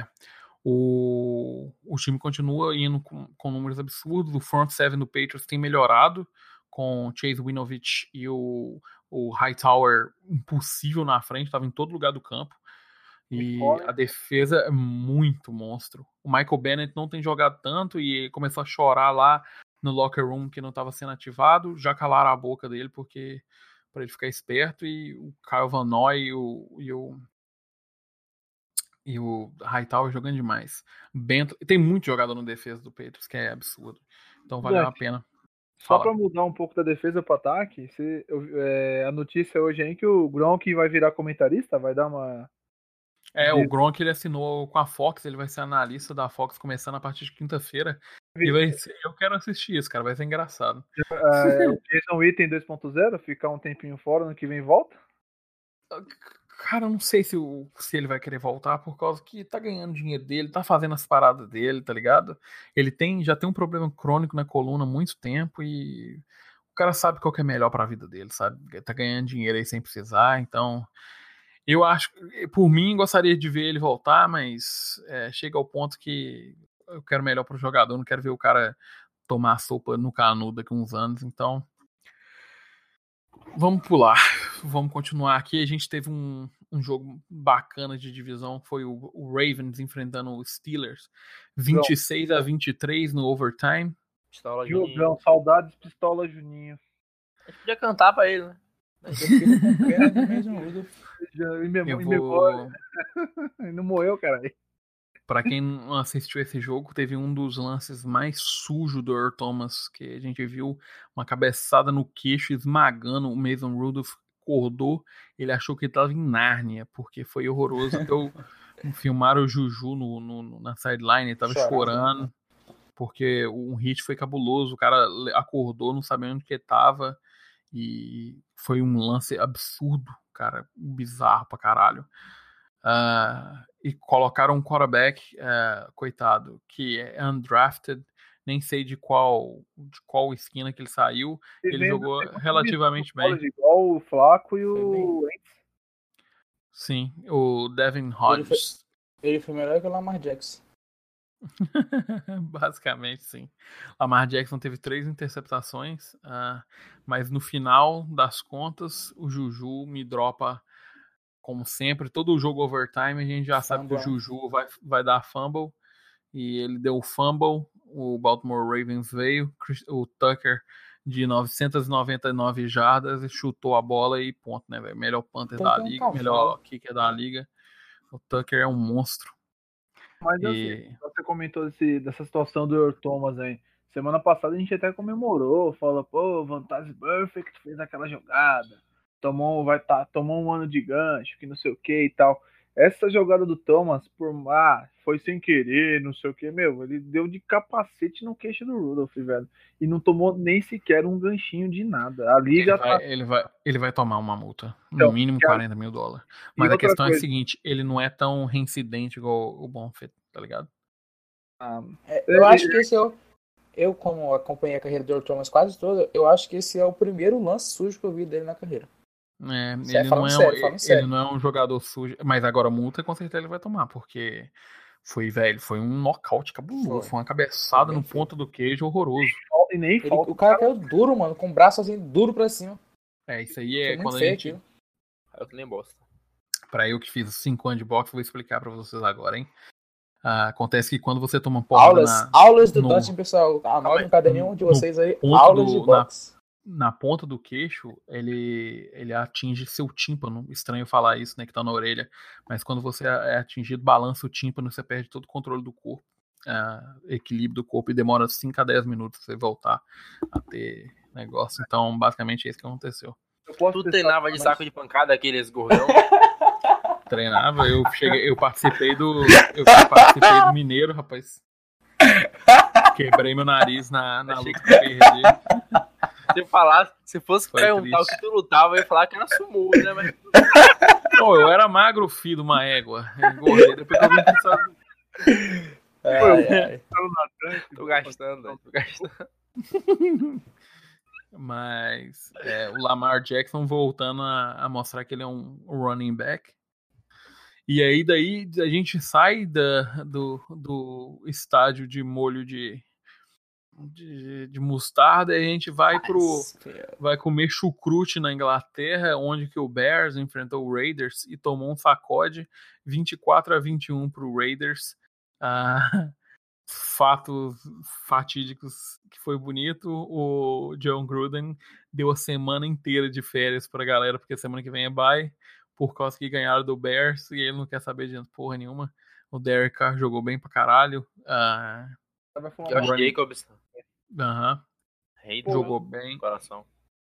O, o time continua indo com, com números absurdos. O front seven do Patriots tem melhorado com Chase Winovich e o, o Hightower impossível na frente, estava em todo lugar do campo. E a defesa é muito monstro. O Michael Bennett não tem jogado tanto e começou a chorar lá no locker room que não estava sendo ativado. Já calaram a boca dele porque para ele ficar esperto. E o Kyle Van Noy e o, e o E o Hightower jogando demais. Bento, tem muito jogador no defesa do Patriots, que é absurdo. Então valeu a pena. Só para mudar um pouco da defesa para ataque, se, eu, é, a notícia hoje é que o Gronk vai virar comentarista, vai dar uma... É, o Gronk ele assinou com a Fox, ele vai ser analista da Fox começando a partir de quinta-feira. E vai ser, eu quero assistir isso, cara, vai ser engraçado. É, o Jason Witten dois ponto zero, ficar um tempinho fora, no que vem volta? Cara, eu não sei se, o, se ele vai querer voltar por causa que tá ganhando dinheiro dele, tá fazendo as paradas dele, tá ligado? Ele tem, já tem um problema crônico na coluna há muito tempo e o cara sabe qual que é melhor pra vida dele, sabe? Ele tá ganhando dinheiro aí sem precisar, então eu acho, por mim, gostaria de ver ele voltar, mas é, chega ao ponto que eu quero melhor pro jogador, não quero ver o cara tomar sopa no canudo daqui a uns anos, então vamos pular, vamos continuar aqui. A gente teve um, um jogo bacana de divisão, foi o, o Ravens enfrentando os Steelers, vinte e seis a vinte e três no overtime. Pistola Jogão, saudades Pistola Juninho. A gente podia cantar pra ele, né? Eu vou... Não morreu, caralho. Pra quem não assistiu esse jogo, teve um dos lances mais sujos do Earl Thomas, que a gente viu uma cabeçada no queixo esmagando o Mason Rudolph, acordou, ele achou que ele tava em Nárnia, porque foi horroroso. Então, filmaram o Juju no, no, na sideline, ele tava chorando, chorando porque um hit foi cabuloso, o cara acordou, não sabia onde que ele tava, e foi um lance absurdo, cara, bizarro pra caralho. Uh, e colocaram um quarterback, uh, coitado, que é undrafted, nem sei de qual, de qual esquina que ele saiu. Ele ele jogou relativamente bem. Igual o Flaco e Foi o bem. Wentz. Sim, o Devin Ele foi, Hodges. ele foi melhor que o Lamar Jackson. Basicamente, sim. Lamar Jackson teve três interceptações, uh, mas no final das contas, o Juju me dropa, como sempre. Todo o jogo overtime, a gente já Fumble. sabe que o Juju vai, vai dar fumble. E ele deu o fumble. O Baltimore Ravens veio. O Tucker, de novecentas e noventa e nove jardas, chutou a bola e ponto, né, velho? Melhor punter da é um liga, cavalo. melhor kicker da liga. O Tucker é um monstro. Mas E- assim, você comentou desse, dessa situação do Earl Thomas aí. Semana passada a gente até comemorou, falou, pô, Vantaz Perfect fez aquela jogada, tomou, vai tá, tomou um ano de gancho, que não sei o que e tal. Essa jogada do Thomas, por ah, foi sem querer, não sei o que, meu, ele deu de capacete no queixo do Rudolph, velho. E não tomou nem sequer um ganchinho de nada. A Ele liga vai, tá. ele, vai, ele vai tomar uma multa. No Então, mínimo que a- quarenta mil dólares. E Mas a outra questão é a coisa, seguinte: ele não é tão reincidente igual o Bonfit, tá ligado? ah, É, eu acho que esse é o. Eu, como acompanhei a carreira do Earl Thomas quase toda, eu acho que esse é o primeiro lance sujo que eu vi dele na carreira. É, Sério, ele, falando não é, um- sério, falando ele sério. não é um jogador sujo. Mas agora multa com certeza ele vai tomar, porque foi, velho, foi um nocaute cabuloso. Foi. Foi uma cabeçada Foi bem no ponto do queijo horroroso. e nem Ele- falta. o cara caiu duro, mano, com o braço assim, duro pra cima. É, isso aí Foi é muito quando a feio gente. aquilo. Eu que nem bosta. Pra eu que fiz cinco anos de boxe, vou explicar pra vocês agora, hein? Ah, acontece que quando você toma porrada Aulas, na, aulas do no- Dutch, pessoal. Anotem aí. no caderninho de No vocês aí, ponto aulas do- de boxe. na ponta do queixo, ele, ele atinge seu tímpano. Estranho falar isso, né, que tá na orelha. Mas quando você é atingido, balança o tímpano, você perde todo o controle do corpo, ah, equilíbrio do corpo, e demora cinco a dez minutos pra você voltar a ter negócio. Então, basicamente, é isso que aconteceu. Eu posso Tu testar treinava de mas- saco de pancada, aqueles gordão? Treinava, eu cheguei, eu participei do. Eu participei do Mineiro, rapaz. Quebrei meu nariz na, na Achei luta que eu perdi. Se eu falasse, se fosse Foi perguntar triste. o que tu lutava, eu ia falar que era sumô, né? Mas Pô, eu era magro, filho de uma égua. Eu engordei depois que eu vim pro Estados Unidos. Ai, ai. tô gastando, velho, tô gastando. Mas é, o Lamar Jackson voltando a, a mostrar que ele é um running back. E aí daí a gente sai da, do, do estádio de molho de, de, de mostarda e a gente vai pro vai comer chucrute na Inglaterra, onde que o Bears enfrentou o Raiders e tomou um sacode vinte e quatro a vinte e um pro Raiders. Ah, fatos fatídicos que foi bonito. O John Gruden deu a semana inteira de férias pra galera, porque semana que vem é bye, por causa que ganharam do Bears e ele não quer saber de porra nenhuma. O Derek Carr jogou bem pra caralho. Uh, Josh running... Jacobs. Aham. Rei Uh-huh. Jogou bem. Coração.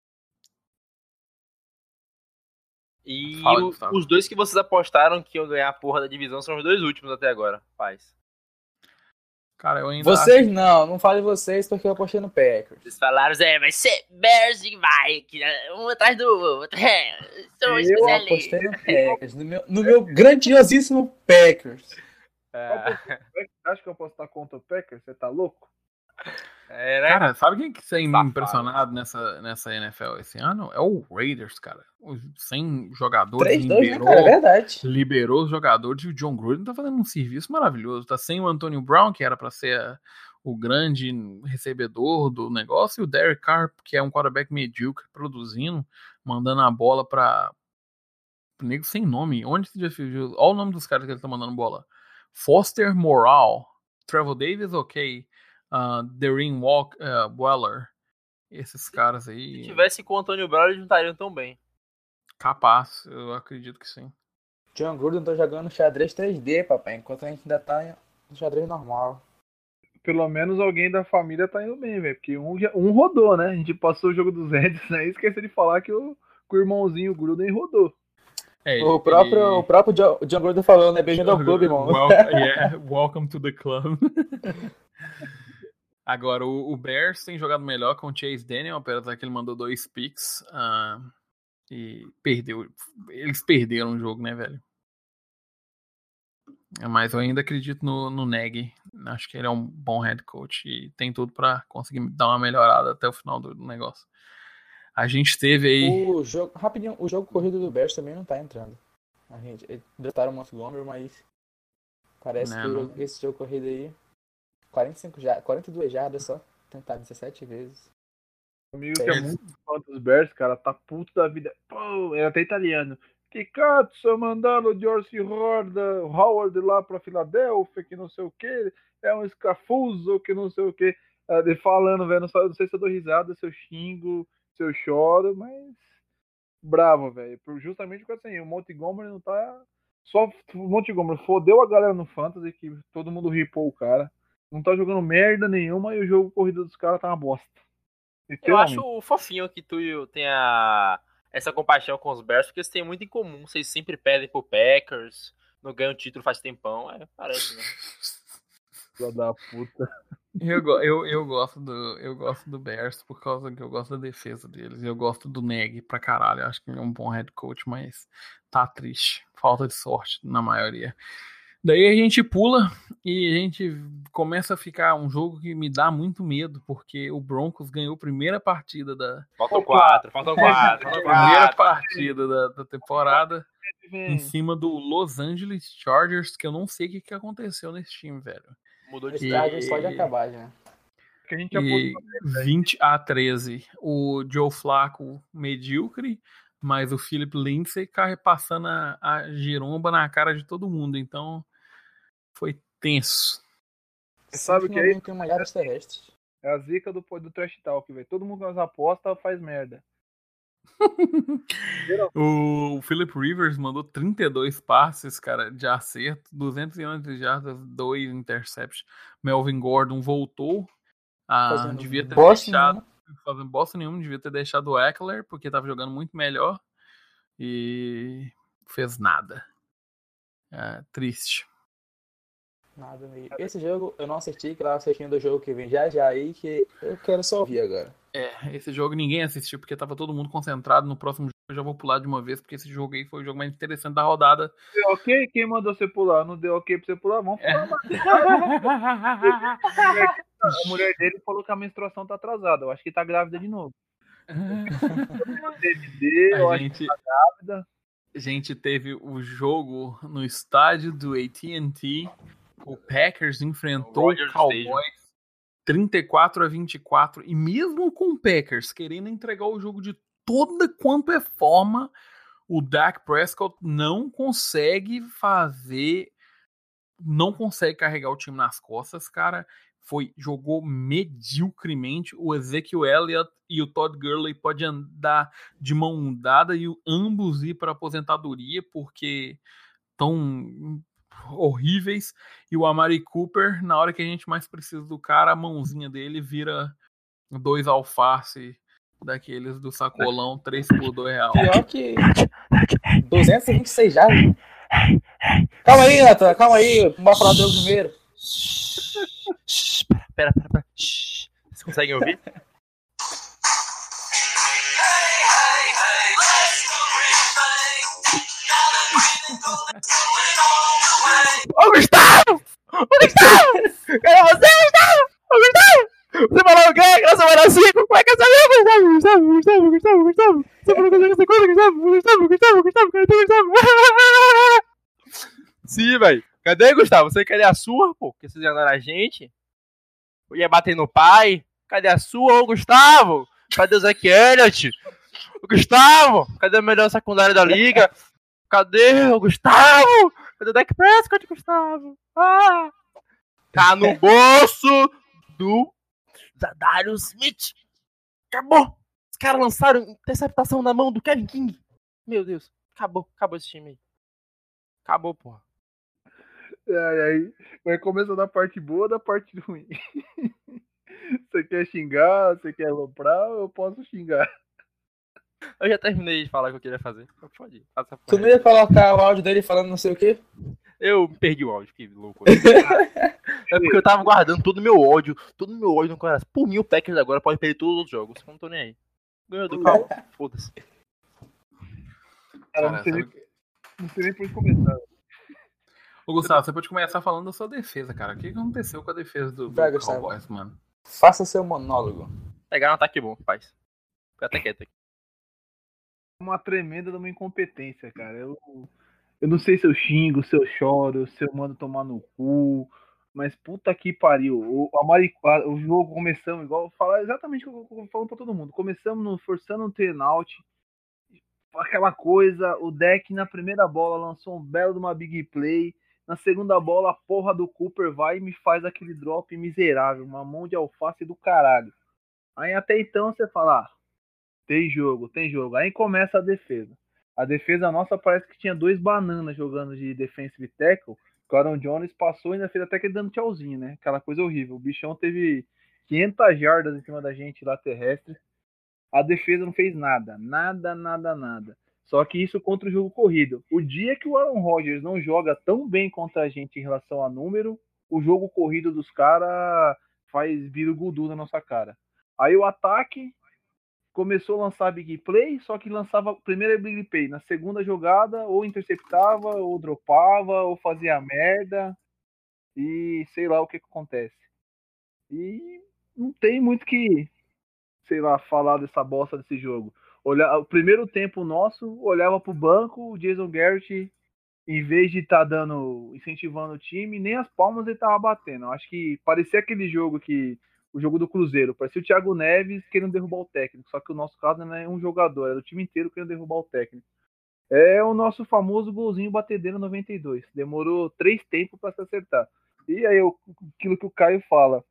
E Fala, o, os dois que vocês apostaram que iam ganhar a porra da divisão são os dois últimos até agora, paz. Cara, eu ainda Vocês acho... não, não fale vocês porque eu apostei no Packers. Vocês falaram, Zé, vai ser Bears e vai, um atrás do outro. Eu apostei no Packers, no meu, no meu grandiosíssimo Packers. É. Acho que eu posso estar contra o Packers? Você tá louco? É, né? Cara, sabe quem que tem me Safado. impressionado nessa, nessa N F L esse ano? É o Raiders, cara. Os sem jogadores, três dois, liberou, né, cara? É verdade. liberou os jogadores e o John Gruden tá fazendo um serviço maravilhoso. Tá sem o Antonio Brown, que era pra ser a, o grande recebedor do negócio, e o Derek Carr, que é um quarterback medíocre, produzindo, mandando a bola pra nego sem nome. Onde você já viu? Olha o nome dos caras que ele tá mandando bola. Foster Moral, Trevor Davis, ok. Uh, Darren Walk, uh, Weller, esses caras aí. Se tivesse com o Antônio Brown, eles não estariam tão bem. Capaz, eu acredito que sim. John Gruden tá jogando xadrez três D, papai, enquanto a gente ainda tá no xadrez normal. Pelo menos alguém da família tá indo bem, velho. Porque um, um rodou, né? A gente passou o jogo dos Reds, né? E esqueci de falar que o, que o irmãozinho Gruden rodou. É, o, próprio, ele... o próprio John, John Gruden falou, né? Bem-vindo ao clube, irmão. Welcome, yeah, welcome to the club. Agora, o, o Bears tem jogado melhor com o Chase Daniel, apesar que ele mandou dois picks. Uh, e perdeu. Eles perderam o jogo, né, velho? Mas eu ainda acredito no, no Nagy. Acho que ele é um bom head coach e tem tudo pra conseguir dar uma melhorada até o final do negócio. A gente teve aí... O jogo, rapidinho, o jogo corrido do Bears também não tá entrando. A gente, eles botaram o Montgomery, mas parece Não, que não. esse jogo corrido aí, quarenta e cinco jardas, quarenta e duas jardas só, tentaram dezessete vezes. Amigo que é muito fã dos Bears, cara, tá puto da vida. Pô, é até italiano. Que cazzo mandaram o George Howard lá pra Filadélfia, que não sei o que, é um escafuso, que não sei o que. Ele falando, velho, não, não sei se eu dou risada, se eu xingo, se eu choro, mas bravo, velho. Justamente porque assim, o Montgomery não tá... Só o Montgomery fodeu a galera no Fantasy, que todo mundo ripou o cara. Não tá jogando merda nenhuma e o jogo corrido dos caras tá uma bosta. Eu acho fofinho que tu tenha essa compaixão com os Bears, porque eles têm muito em comum. Vocês sempre pedem pro Packers, não ganham título faz tempão. É, parece, né? Filha da puta. Eu, go- eu, eu, gosto do, eu gosto do Bears por causa que eu gosto da defesa deles. Eu gosto do Nagy pra caralho. Eu acho que ele é um bom head coach, mas tá triste. Falta de sorte na maioria. Daí a gente pula e a gente começa a ficar um jogo que me dá muito medo, porque o Broncos ganhou a primeira partida da... Faltam quatro, faltam quatro, faltam primeira quatro. partida da, da temporada em cima do Los Angeles Chargers, que eu não sei o que, que aconteceu nesse time, velho. Mudou de Esse estado. Chargers pode acabar já. Que a gente E apostou, vinte a treze. O Joe Flacco medíocre, mas o Philip Lindsay cai passando a, a giromba na cara de todo mundo. Então foi tenso. Você sabe o que é isso? Tem uma jardas terrestres. É a zica do, do Trash Talk, velho. Todo mundo que nós aposta faz merda. O Philip Rivers mandou trinta e dois passes, cara, de acerto, duzentos e onze jardas, dois interceptions. Melvin Gordon voltou. Ah, Fazendo devia ter bosta deixado, fazendo bosta nenhuma, devia ter deixado o Eckler, porque tava jogando muito melhor. E fez nada. É, triste. Nada meio. Esse jogo eu não assisti, que eu tava assistindo o jogo que vem já já aí, que eu quero só ouvir agora. É, esse jogo ninguém assistiu, porque tava todo mundo concentrado no próximo jogo. Eu já vou pular de uma vez, porque esse jogo aí foi o jogo mais interessante da rodada. Deu ok? Quem mandou você pular? Não deu ok pra você pular? Vamos pular. É. A mulher dele falou que a menstruação tá atrasada. Eu acho que tá grávida de novo. A gente, a gente teve o jogo no estádio do A T and T. O Packers enfrentou o Cowboys trinta e quatro a vinte e quatro. E mesmo com o Packers querendo entregar o jogo de toda quanto é forma, o Dak Prescott não consegue fazer, não consegue carregar o time nas costas, cara. Foi, jogou mediocremente. O Ezekiel Elliott e o Todd Gurley podem andar de mão dada e ambos ir para aposentadoria porque estão horríveis. E o Amari Cooper, na hora que a gente mais precisa do cara, a mãozinha dele vira dois alface daqueles do sacolão, três por dois reais. Pior que duzentos e vinte e seis jardas. Calma aí, Nathan, calma aí. Vamos falar do jogo primeiro. Pera, pera, pera. Vocês conseguem ouvir? Ô, Gustavo! Ô, Gustavo! Cadê você, Gustavo? Ô, Gustavo! Você falou o quê? Eu sou o cinco? Como é que eu sabia? Gustavo, Gustavo, Gustavo, Gustavo. Você falou que eu sei coisa, Gustavo, Gustavo, Gustavo, Gustavo, cadê o Gustavo? Sim, velho. Cadê, Gustavo? Você quer a sua, pô? Porque vocês enganaram a gente? Eu ia bater no pai. Cadê a sua, ô, Gustavo? Cadê o Zach Elliott? O Gustavo! Cadê o melhor secundário da liga? Cadê o Gustavo? Cadê o Dak Prescott, Gustavo? Ah! Tá no bolso do Zadarius Smith. Acabou. Os caras lançaram interceptação na mão do Kevin King. Meu Deus. Acabou. Acabou esse time aí. Acabou, porra. Aí, aí vai começar da parte boa da parte ruim. Você quer xingar? Você quer aloprar? Eu posso xingar. Eu já terminei de falar o que eu queria fazer. Pode ir. Tu não ia colocar o áudio dele falando não sei o quê? Eu perdi o áudio, que louco. É porque eu tava guardando todo o meu ódio, todo o meu ódio no coração. Por mim, o Packers agora pode perder todos os outros jogos. Eu não tô nem aí. Ganhou do carro. Foda-se. Cara, não sei nem, não sei nem por onde começar. Ô, Gustavo, você pode começar falando da sua defesa, cara. O que aconteceu com a defesa do, do Vai, Gustavo. Cowboys, mano? Faça seu monólogo. Pegar um ataque bom, faz. Fica até quieto aqui. Uma tremenda de uma incompetência, cara. Eu, eu não sei se eu xingo, se eu choro, se eu mando tomar no cu, mas puta que pariu. O, a Mari, a, o jogo começamos igual, falar exatamente o que eu falo pra todo mundo. Começamos no, forçando um turnout, aquela coisa, o deck na primeira bola lançou um belo de uma big play, na segunda bola a porra do Cooper vai e me faz aquele drop miserável, uma mão de alface do caralho. Aí até então você fala, ah, tem jogo, tem jogo. Aí começa a defesa. A defesa nossa parece que tinha dois bananas jogando de defensive tackle. O Aaron Jones passou e ainda fez até que dando tchauzinho, né? Aquela coisa horrível. O bichão teve quinhentas jardas em cima da gente lá terrestre. A defesa não fez nada. Nada, nada, nada. Só que isso contra o jogo corrido. O dia que o Aaron Rodgers não joga tão bem contra a gente em relação a número, o jogo corrido dos caras faz vira o gudu na nossa cara. Aí o ataque começou a lançar big play, só que lançava primeiro a big play, na segunda jogada ou interceptava, ou dropava, ou fazia merda, e sei lá o que, que acontece. E não tem muito que, sei lá, falar dessa bosta desse jogo. Olhar, o primeiro tempo nosso, olhava pro banco, o Jason Garrett, em vez de estar tá dando, incentivando o time, nem as palmas ele tava batendo. Acho que parecia aquele jogo que o jogo do Cruzeiro, parecia o Thiago Neves querendo derrubar o técnico, só que o nosso caso não é um jogador, é o time inteiro querendo derrubar o técnico. É o nosso famoso golzinho batedeiro noventa e dois, demorou três tempos para se acertar. E aí, aquilo que o Caio fala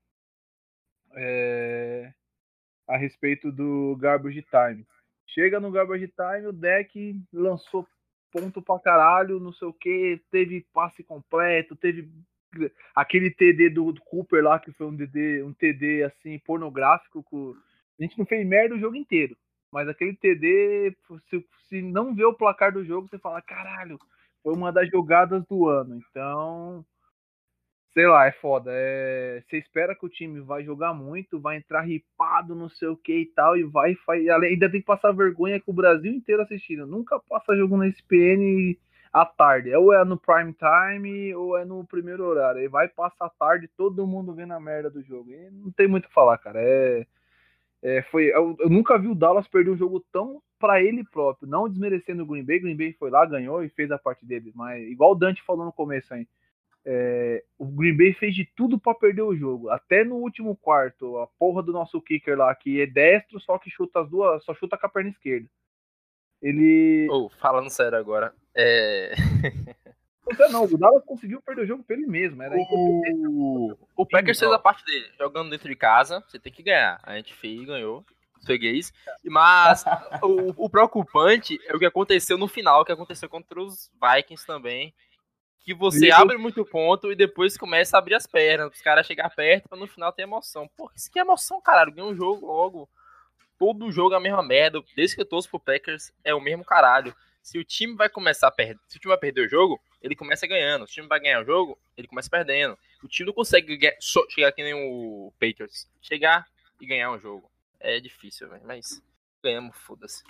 é, a respeito do garbage time. Chega no garbage time, o deck lançou ponto pra caralho, não sei o que, teve passe completo, teve aquele T D do, do Cooper lá, que foi um, D D, um T D assim, pornográfico. Com... A gente não fez merda o jogo inteiro, mas aquele T D, se, se não vê o placar do jogo, você fala, caralho, foi uma das jogadas do ano. Então, sei lá, é foda. É... Você espera que o time vai jogar muito, vai entrar ripado, não sei o que e tal, e vai, vai ainda tem que passar vergonha com o Brasil inteiro assistindo. Nunca passa jogo na S P N à tarde. Ou é no prime time, ou é no primeiro horário. Aí vai passar a tarde, todo mundo vendo a merda do jogo. E não tem muito o que falar, cara. É... É, foi, eu, eu nunca vi o Dallas perder um jogo tão pra ele próprio, não desmerecendo o Green Bay. Green Bay foi lá, ganhou e fez a parte dele. Mas, igual o Dante falou no começo aí, É, o Green Bay fez de tudo para perder o jogo. Até no último quarto, a porra do nosso kicker lá, que é destro, só que chuta as duas, só chuta com a perna esquerda. Ele. Oh, falando sério agora, é. Não, o Dallas conseguiu perder o jogo por ele mesmo. Era o... o Packers fez a parte dele, jogando dentro de casa, você tem que ganhar. A gente fez e ganhou. Freguês. Mas o, o preocupante é o que aconteceu no final, o que aconteceu contra os Vikings também. Que você e abre eu... muito ponto e depois começa a abrir as pernas, os caras chegar perto pra no final ter emoção. Pô, isso que é emoção, caralho. Ganha um jogo logo. Todo jogo é a mesma merda. Desde que eu torço pro Packers, é o mesmo caralho. Se o time vai começar a perder, se o time vai perder o jogo, ele começa ganhando. Se o time vai ganhar o jogo, ele começa perdendo. O time não consegue ganhar, só chegar que nem o Patriots. Chegar e ganhar um jogo. É difícil, velho. Mas ganhamos, foda-se.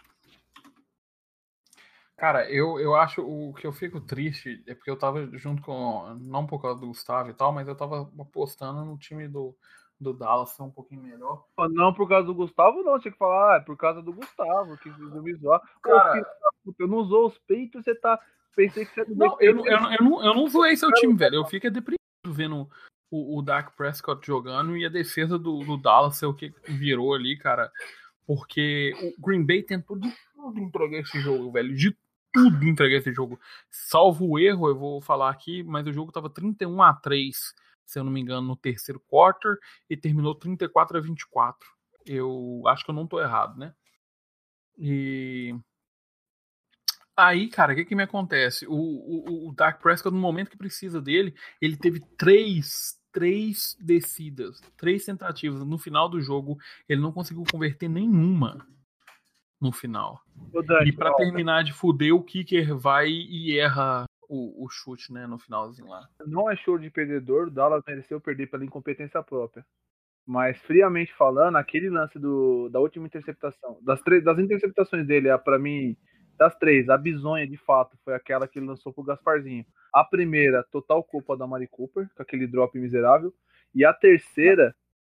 Cara, eu, eu acho o que eu fico triste é porque eu tava junto com, não por causa do Gustavo e tal, mas eu tava apostando no time do, do Dallas ser um pouquinho melhor. Não por causa do Gustavo, não, tinha que falar, ah, é por causa do Gustavo, que do visual. Cara, eu não usou os peitos, você tá. Pensei que você não. Eu não, eu, não, eu, não, eu não zoei seu time, velho. Eu fico deprimido vendo o, o Dak Prescott jogando e a defesa do, do Dallas ser o que virou ali, cara. Porque o Green Bay tentou de tudo entregar esse jogo, velho. De tudo entregar esse jogo. Salvo o erro, eu vou falar aqui, mas o jogo tava trinta e um a três, se eu não me engano, no terceiro quarter, e terminou trinta e quatro a vinte e quatro. Eu acho que eu não tô errado, né? E aí, cara, o que que me acontece? O, o, o Dak Prescott, no momento que precisa dele, ele teve três, três descidas, três tentativas. No final do jogo, ele não conseguiu converter nenhuma no final. Dante, e pra terminar de fuder, o kicker vai e erra o, o chute, né, no finalzinho lá. Não é show de perdedor, o Dallas mereceu perder pela incompetência própria. Mas, friamente falando, aquele lance do, da última interceptação, das, três, das interceptações dele, a, pra mim, Das três, a bizonha, de fato, foi aquela que ele lançou pro Gasparzinho. A primeira, total culpa da Mari Cooper, com aquele drop miserável. E a terceira,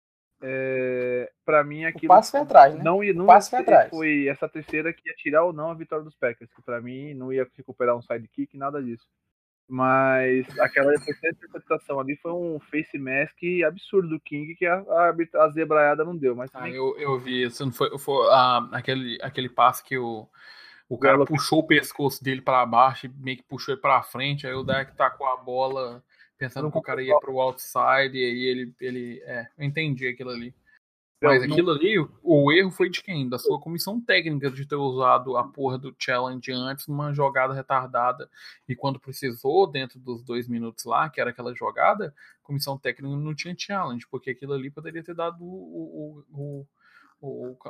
é, pra mim, aquilo... O passe foi atrás, né? Não, não o passe foi ia, atrás. Foi essa terceira que ia tirar ou não a vitória dos Packers, que pra mim não ia recuperar um sidekick, nada disso. Mas aquela interpretação ali foi um face mask absurdo do King que a, a, a zebraiada não deu. Mas também... ah, eu, eu vi isso. Não foi, foi ah, aquele, aquele passe que o, o cara Galo... puxou o pescoço dele para baixo e meio que puxou ele para frente. Aí o Dak tacou a bola pensando que o cara ia pro outside. E aí ele. ele é, eu entendi aquilo ali. Mas não... aquilo ali, o erro foi de quem? Da sua comissão técnica de ter usado a porra do challenge antes numa jogada retardada. E quando precisou, dentro dos dois minutos lá, que era aquela jogada, a comissão técnica não tinha challenge, porque aquilo ali poderia ter dado o, o, o, o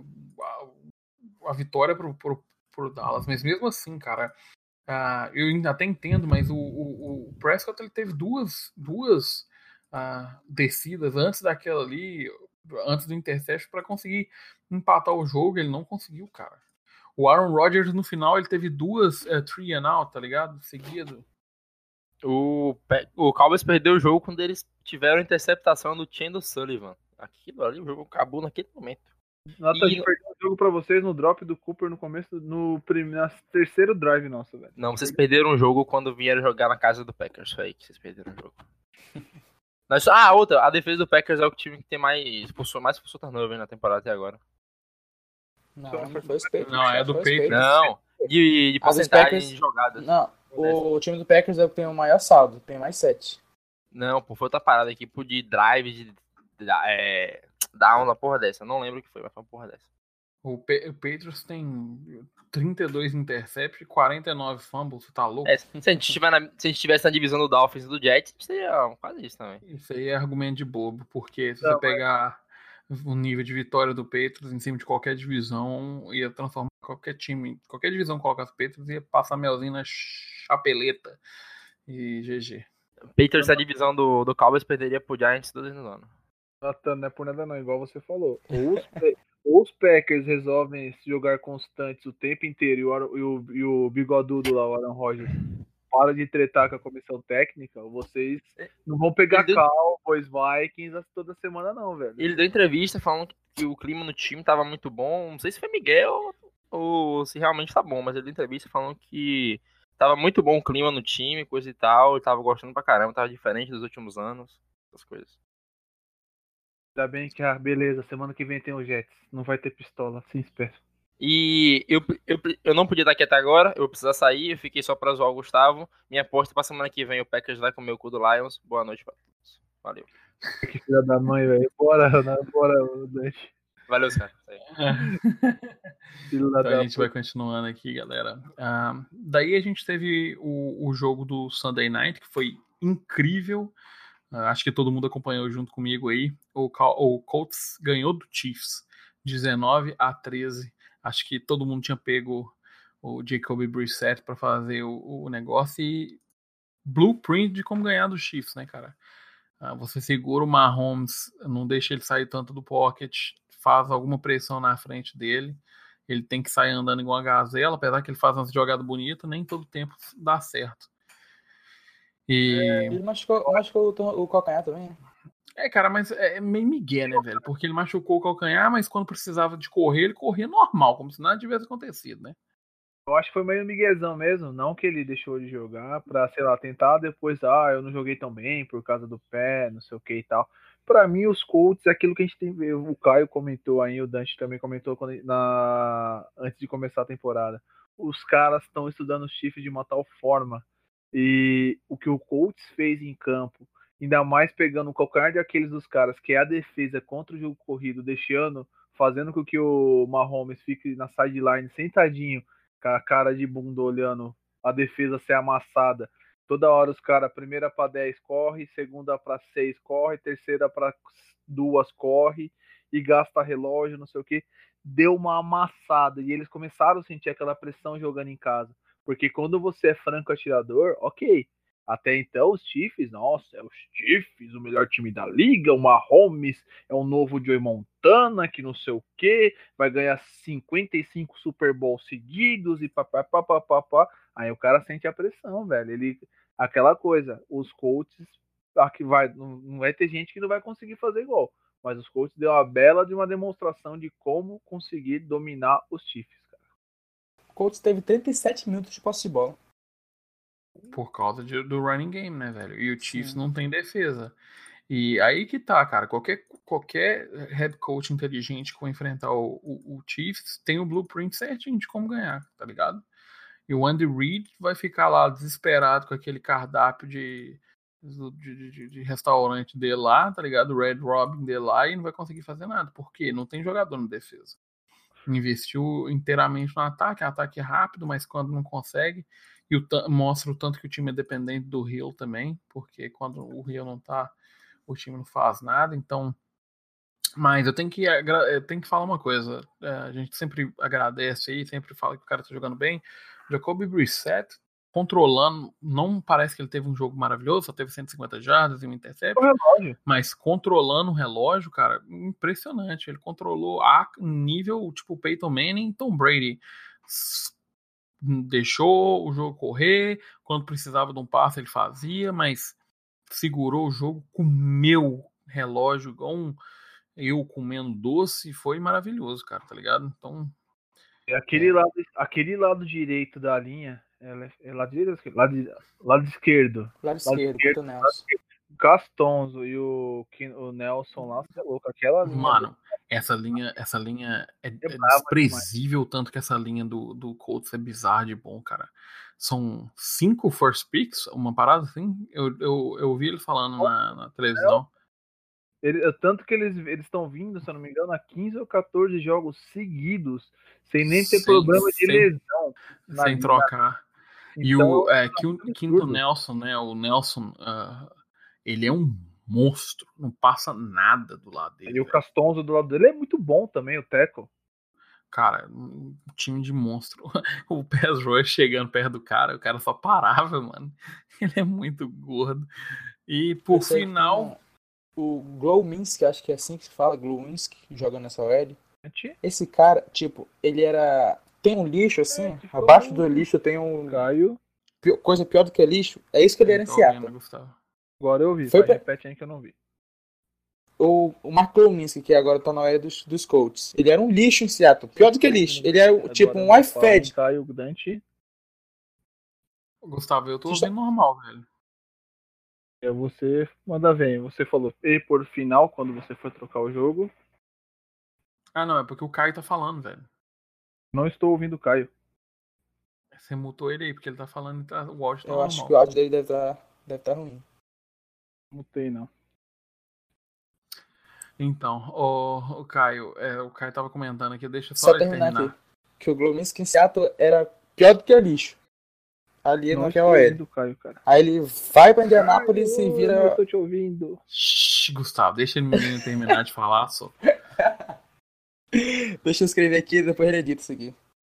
a, a vitória pro, pro, pro Dallas. Mas mesmo assim, cara, uh, eu até entendo, mas o, o, o Prescott ele teve duas, duas uh, descidas antes daquela ali, antes do intercept, para conseguir empatar o jogo. Ele não conseguiu, cara. O Aaron Rodgers no final ele teve duas uh, three and out, tá ligado? Seguido. O, o Cowboys perdeu o jogo quando eles tiveram interceptação do Chandler Sullivan. Aquilo ali, o jogo acabou naquele momento. Nota e... de perder o jogo pra vocês no drop do Cooper no começo, no primeiro, terceiro drive nosso, velho. Não, vocês perderam o jogo quando vieram jogar na casa do Packers. Foi aí que vocês perderam o jogo. Nós, ah, outra, a defesa do Packers é o time que tem mais expulsou, mais expulsou turnover na temporada até agora. Não, não foi os Patriots. Não, é do Patriots. Não, de, de porcentagem Packers... de jogadas. Não, o, o time do Packers é o que tem o maior saldo, tem mais sete. Não, pô, foi outra parada aqui, por de drive, de, de é, down, uma porra dessa. Não lembro o que foi, mas foi uma porra dessa. O, P- o Patriots tem trinta e dois intercepts e quarenta e nove fumbles, você tá louco? É, se, a gente tiver na, se a gente estivesse na divisão do Dolphins e do Jets, seria quase isso também. Isso aí é argumento de bobo, porque se não, você pegar mas... o nível de vitória do Patriots em cima de qualquer divisão, ia transformar qualquer time, qualquer divisão que colocasse o Patriots, ia passar melzinho na chapeleta e G G. O Patriots na divisão do, do Cowboys perderia pro Giants dois no ano. Não, não é por nada não, igual você falou. Os, ou os Packers resolvem jogar constantes o tempo inteiro e o, e o, e o bigodudo lá, o Aaron Rodgers, para de tretar com a comissão técnica, vocês não vão pegar deu... Cowboys, Vikings toda semana não, velho. Ele deu entrevista falando que o clima no time tava muito bom, não sei se foi Miguel ou se realmente tá bom, mas ele deu entrevista falando que tava muito bom o clima no time, coisa e tal, ele tava gostando pra caramba, tava diferente dos últimos anos, essas coisas. Ainda bem que, ah, beleza, semana que vem tem o Jets. Não vai ter pistola, assim espero. E eu, eu, eu não podia estar aqui até agora, eu precisava sair, eu fiquei só pra zoar o Gustavo. Minha aposta pra semana que vem o Packers vai comer o cu do Lions. Boa noite pra todos. Valeu. Que filha da mãe, velho. Bora, bora, Dante. Valeu, cara. Então a gente vai continuando aqui, galera. Uh, daí a gente teve o, o jogo do Sunday Night, que foi incrível. Uh, acho que todo mundo acompanhou junto comigo aí. O, o Colts ganhou do Chiefs dezenove a treze. Acho que todo mundo tinha pego o Jacoby Brissett para fazer o, o negócio e blueprint de como ganhar do Chiefs, né, cara? Uh, você segura o Mahomes, não deixa ele sair tanto do pocket, faz alguma pressão na frente dele. Ele tem que sair andando igual uma gazela, apesar que ele faz umas jogadas bonitas, nem todo tempo dá certo. E... É, ele machucou, machucou o, o calcanhar também. É, cara, mas é meio migué, né, velho? Porque ele machucou o calcanhar, mas quando precisava de correr, ele corria normal, como se nada tivesse acontecido, né? Eu acho que foi meio miguezão mesmo, não que ele deixou de jogar pra, sei lá, tentar depois, ah, eu não joguei tão bem por causa do pé, não sei o que e tal. Pra mim, os Colts, é aquilo que a gente tem, o Caio comentou aí, o Dante também comentou quando, na, antes de começar a temporada. Os caras estão estudando os Chiefs de uma tal forma. E o que o Colts fez em campo, ainda mais pegando o calcanhar de aqueles dos caras, que é a defesa contra o jogo corrido, deixando, fazendo com que o Mahomes fique na sideline sentadinho, com a cara de bunda olhando a defesa ser amassada. Toda hora os caras, primeira para dez corre, segunda para seis corre, terceira para duas corre e gasta relógio, não sei o que. Deu uma amassada e eles começaram a sentir aquela pressão jogando em casa. Porque quando você é franco atirador, ok. Até então, os Chiefs, nossa, é os Chiefs, o melhor time da liga, o Mahomes é o novo Joey Montana, que não sei o que, vai ganhar cinquenta e cinco Super Bowls seguidos e papapá, papapá. Aí o cara sente a pressão, velho. Ele, aquela coisa, os Colts, aqui vai, não, não vai ter gente que não vai conseguir fazer igual, mas os Colts deu uma bela de uma demonstração de como conseguir dominar os Chiefs, cara. O Colts teve trinta e sete minutos de posse de bola. Por causa de, do running game, né, velho? E o Chiefs Sim. não tem defesa. E aí que tá, cara. Qualquer, qualquer head coach inteligente que for enfrentar o, o, o Chiefs tem o blueprint certinho de como ganhar, tá ligado? E o Andy Reid vai ficar lá desesperado com aquele cardápio de, de, de, de restaurante dele lá, tá ligado? O Red Robin dele lá, e não vai conseguir fazer nada. Por quê? Não tem jogador na defesa. Investiu inteiramente no ataque, ataque rápido, mas quando não consegue, e o t- mostra o tanto que o time é dependente do Hill também, porque quando o Hill não tá, o time não faz nada. Então, mas eu tenho que, eu tenho que falar uma coisa, a gente sempre agradece aí, sempre fala que o cara tá jogando bem. Jacoby Brissett controlando, não parece que ele teve um jogo maravilhoso, só teve cento e cinquenta jardas e um intercept, mas controlando o relógio, cara, impressionante. Ele controlou a nível tipo Peyton Manning e Tom Brady. Deixou o jogo correr, quando precisava de um passe ele fazia, mas segurou o jogo, comeu relógio igual um eu comendo doce, foi maravilhoso, cara, tá ligado? Então, aquele, é. lado, aquele lado direito da linha, é, é lado direito, lado, lado esquerdo. Lado esquerdo, contra o Nelson. O Castonzo e o, o Nelson lá, você é louco, aquela linha. Mano, essa linha, essa linha é, é, é desprezível, demais. Tanto que essa linha do, do Colts é bizarra de bom, cara. São cinco first picks, uma parada assim. Eu, eu, eu vi ele falando na, na televisão. Ele, tanto que eles estão vindo, se eu não me engano, a quinze ou catorze jogos seguidos, sem nem ter sem, problema de sem, lesão. Sem linha. Trocar. Então, e o é, é quinto Nelson, né? O Nelson, uh, ele é um monstro, não passa nada do lado dele. E o Castonzo do lado dele é muito bom também, o Teco. Cara, um time de monstro. O Pass Rush chegando perto do cara, o cara só parava, mano. Ele é muito gordo. E por final... O Glowinski, acho que é assim que se fala, Glowinski, joga nessa O L. Esse cara, tipo, ele era... Tem um lixo assim, é, tipo, abaixo do lixo tem um... Caio. Coisa pior do que lixo. É isso que ele era em Seattle. Agora eu vi, Foi pra... repete aí que eu não vi. O, o Mark Glowinski, que agora tá na O L dos, dos Colts. Ele era um lixo em Seattle, pior do que lixo. Ele era agora tipo um iFed. Caio Dante. Gustavo, eu tô ouvindo normal, velho. Você manda ver, você falou e por final quando você foi trocar o jogo. Ah, não, é porque o Caio tá falando, velho. Não estou ouvindo o Caio. Você mutou ele aí, porque ele tá falando e tá, o áudio tá Eu normal. acho que o áudio dele deve tá, deve tá ruim. Não mutei, não. Então, o, o Caio, é, o Caio tava comentando aqui, deixa só, só ele terminar, terminar. Aqui, que o Glowinski em Seattle era pior do que o lixo. Ali não naquela O L. Caio, cara. Aí ele vai pra Indianápolis Caio, e vira... Eu tô te ouvindo. Shhh, Gustavo, deixa ele menino terminar de falar, só. Deixa eu escrever aqui e depois ele edita isso aqui.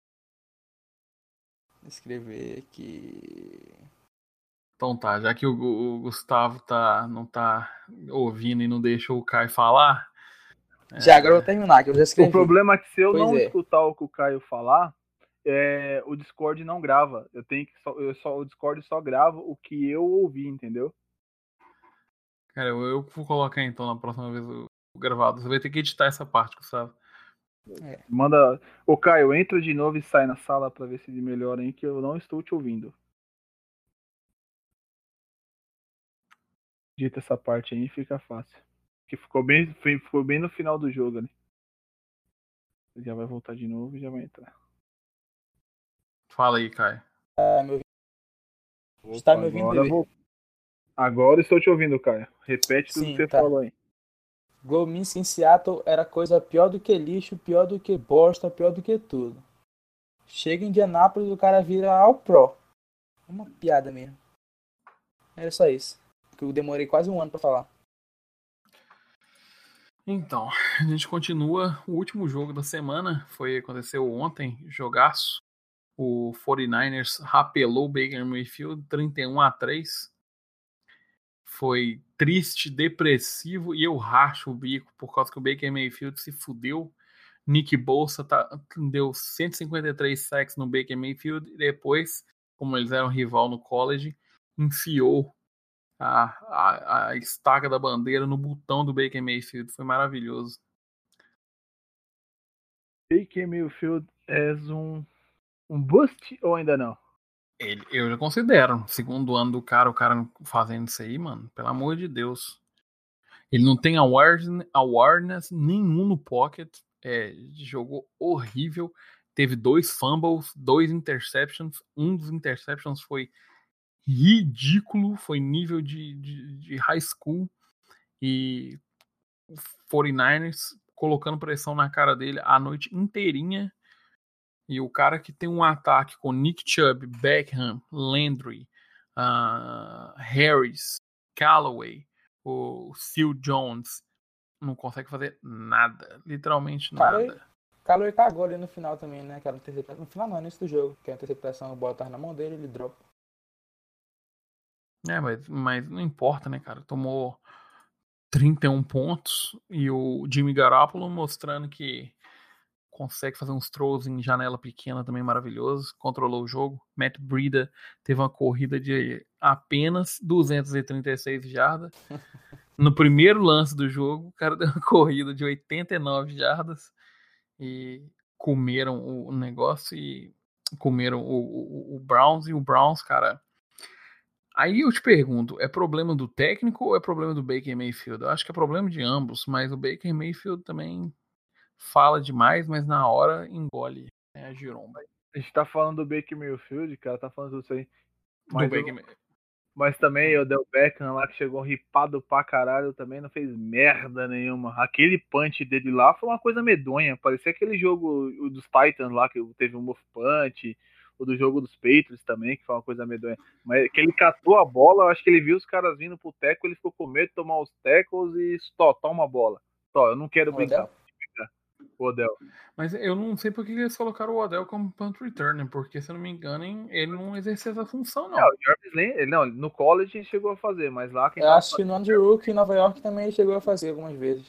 Vou escrever aqui... Então tá, já que o, o Gustavo tá, não tá ouvindo e não deixa o Caio falar... Já, é... agora eu vou terminar, que eu já escrevi. O problema é que se eu pois não é. escutar o que o Caio falar, é, o Discord não grava. Eu tenho que só, eu só, o Discord só grava o que eu ouvi, entendeu? Cara, eu, eu vou colocar então na próxima vez o, o gravado. Você vai ter que editar essa parte, Gustavo. É. Manda. Ô Caio, entra de novo e sai na sala pra ver se ele melhora aí, que eu não estou te ouvindo. Dita essa parte aí, fica fácil. Que ficou bem, ficou bem no final do jogo ali. Ele já vai voltar de novo e já vai entrar. Fala aí, Caio. Ah, meu... Opa, Está me ouvindo? Agora, vou... agora estou te ouvindo, Caio. Repete tudo Sim, que você tá. falou aí. Glowinski em Seattle era coisa pior do que lixo, pior do que bosta, pior do que tudo. Chega em Indianápolis, o cara vira All Pro. Uma piada mesmo. Era só isso. Que eu demorei quase um ano pra falar. Então, a gente continua. O último jogo da semana foi aconteceu ontem, jogaço. O forty-niners rapelou o Baker Mayfield trinta e um a três. foi triste, depressivo, e eu racho o bico por causa que o Baker Mayfield se fudeu. Nick Bosa tá, deu cento e cinquenta e três sacks no Baker Mayfield e depois, como eles eram rival no college, enfiou a, a, a estaca da bandeira no botão do Baker Mayfield. Foi maravilhoso. Baker Mayfield é um, um bust ou ainda não? Ele, eu já considero. Segundo ano do cara, o cara fazendo isso aí, mano, pelo amor de Deus. Ele não tem awareness, awareness nenhum no pocket. É, jogou horrível. Teve dois fumbles, dois interceptions. Um dos interceptions foi ridículo. Foi nível de, de, de high school. E o quarenta e nine ers colocando pressão na cara dele a noite inteirinha. E o cara que tem um ataque com Nick Chubb, Beckham, Landry, uh, Harris, Callaway, o Phil Jones, não consegue fazer nada. Literalmente nada. Callaway cagou ali no final também, né? Aquela interceptação. No final não, no início do jogo. Que a interceptação, a bola tava na mão dele, ele dropa. É, mas, mas não importa, né, cara? Tomou trinta e um pontos e o Jimmy Garoppolo mostrando que consegue fazer uns throws em janela pequena também maravilhoso, controlou o jogo. Matt Breida teve uma corrida de apenas duzentas e trinta e seis jardas. No primeiro lance do jogo, o cara deu uma corrida de oitenta e nove jardas e comeram o negócio e comeram o, o, o Browns e o Browns, cara. Aí eu te pergunto, é problema do técnico ou é problema do Baker Mayfield? Eu acho que é problema de ambos, mas o Baker Mayfield também fala demais, mas na hora engole, né, a giromba. A gente tá falando do Baker Mayfield, cara, tá falando tudo isso aí. Mas, do eu, Baker... mas também o Del Beckham lá, que chegou ripado pra caralho, também não fez merda nenhuma. Aquele punch dele lá foi uma coisa medonha. Parecia aquele jogo o dos Titans lá, que teve um muff punch. O do jogo dos Patriots também, que foi uma coisa medonha. Mas que ele catou a bola, eu acho que ele viu os caras vindo pro teco, ele ficou com medo de tomar os tecos e tó, toma a bola. Tó, eu não quero brincar. Odell? O Odell. Mas eu não sei por que eles colocaram o Odell como punt returner, porque se eu não me engano, ele não exercia essa função, não. É, o Jarvis Landry, não, no college ele chegou a fazer, mas lá quem Eu tava acho que no ano de rookie em Nova York também chegou a fazer algumas vezes.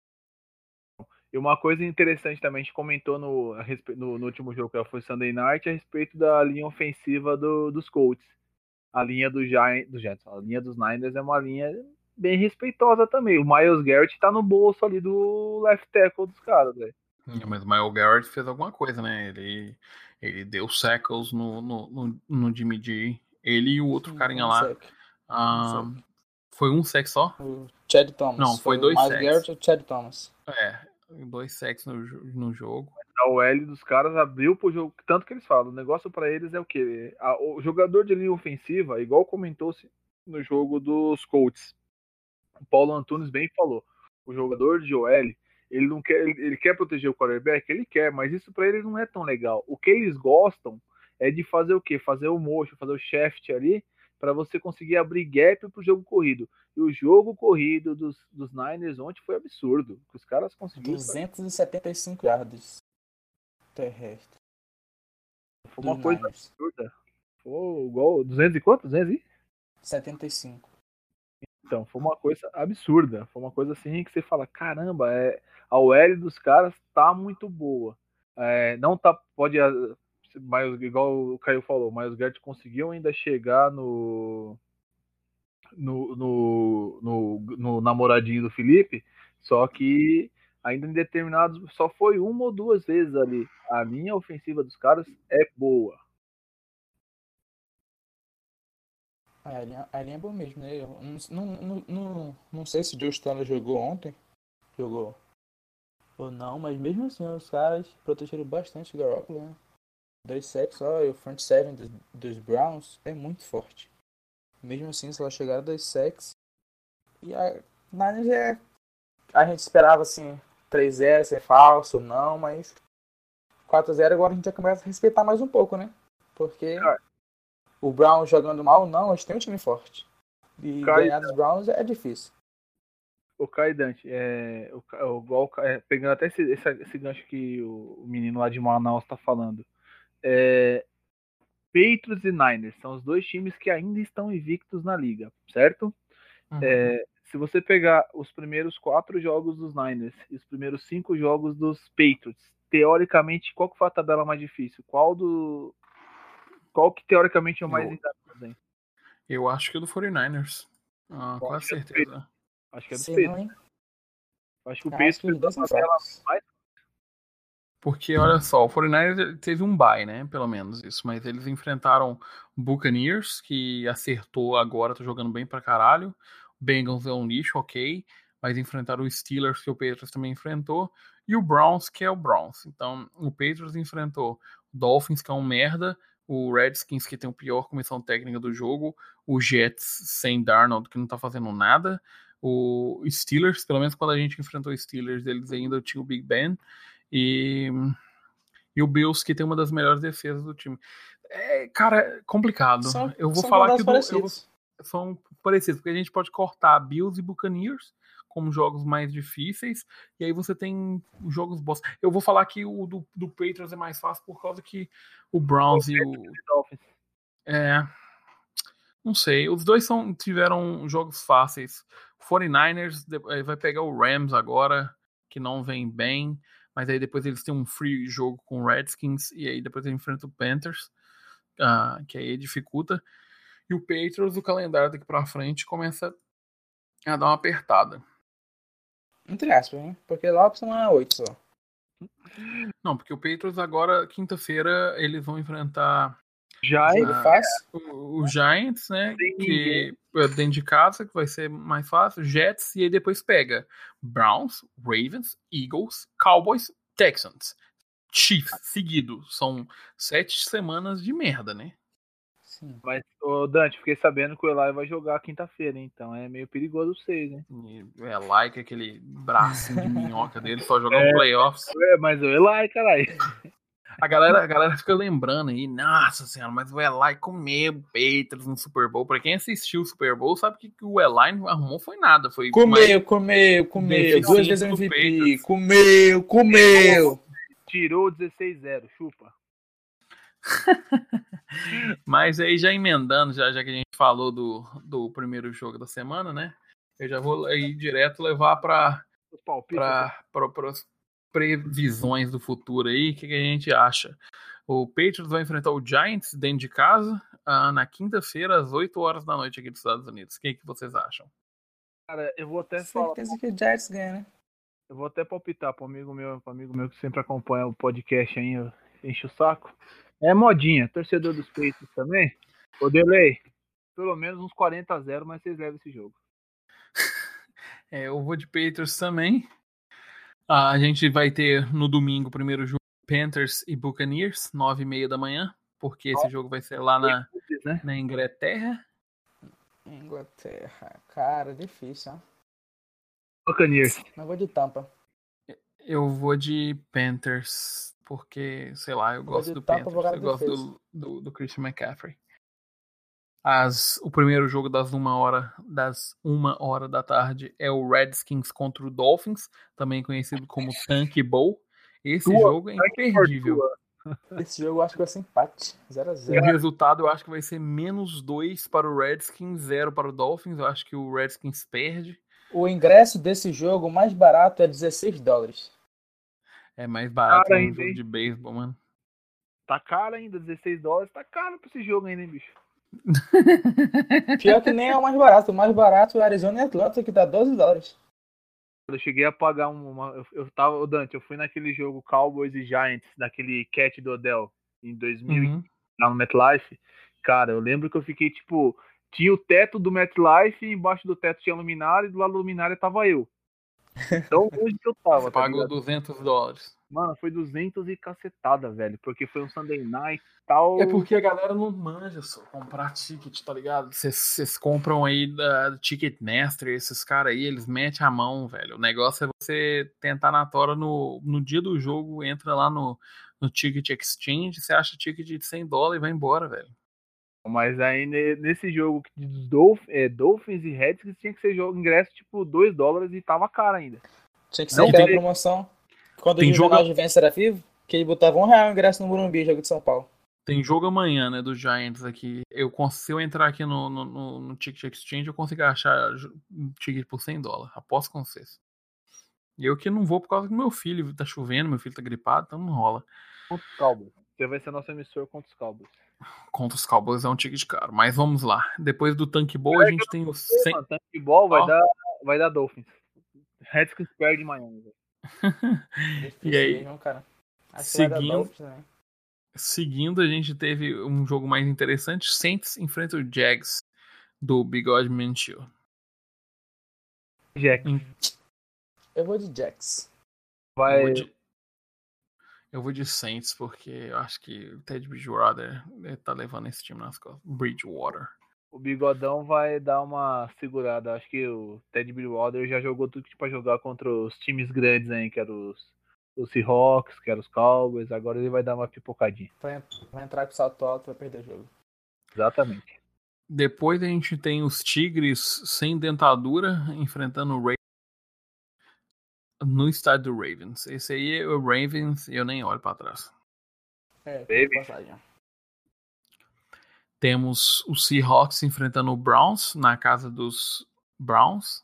E uma coisa interessante também, a gente comentou no, no, no último jogo, que foi Sunday Night, a respeito da linha ofensiva do, dos Colts. A linha do Giants, do Giants, a linha dos Niners é uma linha bem respeitosa também. O Myles Garrett tá no bolso ali do left tackle dos caras, velho. Mas o Myles Garrett fez alguma coisa, né? Ele, ele deu sackles no, no, no, no Jimmy G. Ele e o outro Sim, carinha um lá. sec. Um, um sec. Foi um sec só? O Chad Thomas. Não, foi, foi dois o sacks. Myles Garrett e o Chad Thomas. É, dois sacks no, no jogo. A O L dos caras abriu pro jogo, tanto que eles falam, o negócio pra eles é o quê? A, o jogador de linha ofensiva, igual comentou-se no jogo dos Colts, o Paulo Antunes bem falou, o jogador de O L, ele não quer, ele, ele quer proteger o quarterback, ele quer, mas isso pra eles não é tão legal. O que eles gostam é de fazer o quê? Fazer o motion, fazer o shaft ali, para você conseguir abrir gap pro jogo corrido. E o jogo corrido dos, dos Niners ontem foi absurdo. Que os caras conseguiram. duzentos e setenta e cinco yardas terrestre. Foi uma coisa Niners. absurda. Foi igual. duzentos e quanto? duzentos e setenta e cinco. Então, foi uma coisa absurda. Foi uma coisa assim que você fala: caramba, é, a O L dos caras tá muito boa. É, não tá. Pode. Mas, igual o Caio falou, mas o Gert conseguiu ainda chegar no no, no, no, no namoradinho do Felipe, só que ainda em determinados, só foi uma ou duas vezes ali. A linha ofensiva dos caras é boa. A linha, a linha é boa mesmo, né? Eu não, não, não, não sei se o Joe Stanley jogou ontem, jogou ou não, mas mesmo assim os caras protegeram bastante o Garoppolo, né? Dois sacks só, e o front seven dos, dos Browns é muito forte. Mesmo assim, se ela chegar a dois sacks. E a Niners é. A gente esperava assim, três a zero ser falso, não, mas quatro a zero agora a gente já começa a respeitar mais um pouco, né? Porque é. o Browns jogando mal, não, eles têm um time forte. E Caio, ganhar dos Browns é difícil. O Caio Dante, é, o, o, é, pegando até esse, esse, esse gancho que o, o menino lá de Manaus tá falando. É, Patriots e Niners são os dois times que ainda estão invictos na liga, certo? Uhum. É, se você pegar os primeiros quatro jogos dos Niners e os primeiros cinco jogos dos Patriots, teoricamente, qual que foi a tabela mais difícil? Qual do... Qual que teoricamente é o mais Eu, engraçado? eu acho que é do forty-niners. Ah, Eu quase acho que é do certeza. Acho que é dos Sei não, Patriots. hein? Acho que o Acho Patriots que os fez dois uma são tabela fracos. mais. Porque, olha só, o forty-niners teve um bye, né? Pelo menos isso. Mas eles enfrentaram o Buccaneers, que acertou agora, tá jogando bem pra caralho. O Bengals é um lixo, ok. Mas enfrentaram o Steelers, que o Patriots também enfrentou. E o Browns, que é o Browns. Então, o Patriots enfrentou o Dolphins, que é um merda. O Redskins, que tem a pior comissão técnica do jogo. O Jets, sem Darnold, que não tá fazendo nada. O Steelers, pelo menos quando a gente enfrentou o Steelers, eles ainda tinham o Big Ben. E, e o Bills, que tem uma das melhores defesas do time. É, cara, é complicado. São, Eu vou são falar candidatos que do, eu vou, parecidos. são parecidos, porque a gente pode cortar Bills e Buccaneers como jogos mais difíceis, e aí você tem os jogos bosta. Eu vou falar que o do, do Patriots é mais fácil por causa que o Browns e o... Dolphins. É, não sei, os dois são, tiveram jogos fáceis. O forty-niners de- eh, vai pegar o Rams agora, que não vem bem, mas aí depois eles têm um free jogo com o Redskins, e aí depois eles enfrentam o Panthers, ah, que aí dificulta. E o Patriots, o calendário daqui pra frente, começa a dar uma apertada. Entre aspas, hein? Porque lá a opção é oito só. Não, porque o Patriots agora, quinta-feira, eles vão enfrentar Já Jogo Ah, fácil. o, o Giants, né? Sem Que é dentro de casa, que vai ser mais fácil. Jets, e aí depois pega Browns, Ravens, Eagles, Cowboys, Texans. Chiefs, seguido. São sete semanas de merda, né? Sim. Mas, ô Dante, fiquei sabendo que o Eli vai jogar quinta-feira, hein? Então é meio perigoso vocês, hein? E é like aquele bracinho de minhoca dele, só jogar É. um playoffs. É, mas o Eli, caralho. A galera, a galera fica lembrando aí, nossa senhora, mas o Eli comeu Patriots no Super Bowl. Pra quem assistiu o Super Bowl, sabe que, que o Eli não arrumou foi nada. Foi Comeu, mais comeu, comeu. deficiente Duas vezes do M V P. Patriots. Comeu, comeu. Tirou dezesseis a zero, chupa. Mas aí já emendando, já, já que a gente falou do, do primeiro jogo da semana, né? Eu já vou aí direto levar para Os palpites. para as previsões do futuro aí. O que, que a gente acha? O Patriots vai enfrentar o Giants dentro de casa ah, na quinta-feira, às oito horas da noite aqui dos Estados Unidos. O que, que vocês acham? Cara, eu vou até falar. Certeza que o Giants ganha, né? Eu vou até palpitar para um amigo meu, para amigo meu que sempre acompanha o podcast aí, eu enche o saco. É modinha, torcedor dos Patriots também. Ô Delay, pelo menos uns quarenta a zero, mas vocês levam esse jogo. É, eu vou de Patriots também. Ah, a gente vai ter no domingo o primeiro jogo Panthers e Buccaneers, nove e meia da manhã, porque esse jogo vai ser lá na, Né? na Inglaterra. Inglaterra. Cara, difícil, ó. Buccaneers. Mas vou de Tampa. Eu vou de Panthers, porque, sei lá, eu Vou gosto de do Tampa, Panthers, vou ganhar eu gosto defesa. do, do, do Christian McCaffrey. As, o primeiro jogo das uma hora das uma hora da tarde é o Redskins contra o Dolphins, também conhecido como Tank Bowl. Esse Tua, jogo é imperdível. Esse jogo eu acho que vai ser empate. zero a O zero. resultado eu acho que vai ser menos dois para o Redskins, zero para o Dolphins. Eu acho que o Redskins perde. O ingresso desse jogo mais barato é dezesseis dólares. É mais barato Cara, que um ainda, jogo hein? de beisebol, mano. Tá caro ainda, dezesseis dólares. Tá caro pra esse jogo ainda, hein, bicho? Pior que nem é o mais barato. O mais barato é o Arizona e Atlanta, que dá doze dólares. Eu cheguei a pagar uma. Eu, eu tava. Ô Dante, eu fui naquele jogo Cowboys e Giants, daquele catch do Odell, em dois mil, Uhum. lá no MetLife. Cara, eu lembro que eu fiquei tipo. Tinha o teto do MetLife, e embaixo do teto tinha a luminária, e do lado da luminária tava eu. Então, hoje que eu tava. Você tá pagou ligado? duzentos dólares. Mano, foi duzentos e cacetada, velho. Porque foi um Sunday night e tal. É porque a galera não manja só comprar ticket, tá ligado? Vocês compram aí da Ticketmaster, esses caras aí, eles metem a mão, velho. O negócio é você tentar na tora no, no dia do jogo, entra lá no, no Ticket Exchange, você acha ticket de cem dólares e vai embora, velho. Mas aí ne- nesse jogo de Dolph- é, Dolphins e Redskins tinha que ser jogo ingresso tipo dois dólares e tava caro ainda. Tinha que Não ser aquela tem- promoção. Quando tem o jogo- Juvenal Juventus era vivo, que ele botava um real o ingresso no Morumbi, jogo de São Paulo. Tem jogo amanhã, né, dos Giants aqui. Eu, se eu entrar aqui no, no, no, no Ticket Exchange, eu consigo achar um ticket por cem dólares. Aposto com vocês. E eu que não vou por causa do meu filho. Tá chovendo, meu filho tá gripado, então não rola. Contra os Cowboys. Você vai ser nosso emissor contra os Cowboys. Contra os Cowboys é um ticket caro. Mas vamos lá. Depois do Tank Ball, a gente tem o... cem... Tank Ball vai, oh. dar, vai dar Dolphins. Redskins perde em Miami. E aí, mesmo, cara. Acho seguindo... que vai dar Dolphins, né? Seguindo, a gente teve um jogo mais interessante. Saints enfrenta o Jags do Bigode Minshew. Jags. Em... Eu vou de Jags. Vai... Eu, vou de... eu vou de Saints, porque eu acho que o Ted Bridgewater tá levando esse time nas costas. Bridgewater. O Bigodão vai dar uma segurada. Acho que o Ted Bridgewater já jogou tudo que tinha pra jogar contra os times grandes aí, que eram os... os Seahawks, que eram os Cowboys, agora ele vai dar uma pipocadinha. Vai, vai entrar com salto alto e vai perder o jogo. Exatamente. Depois a gente tem os Tigres sem dentadura enfrentando o Ravens no estádio do Ravens. Esse aí é o Ravens e eu nem olho pra trás. É, Ravens. passagem. Temos os Seahawks enfrentando o Browns na casa dos Browns.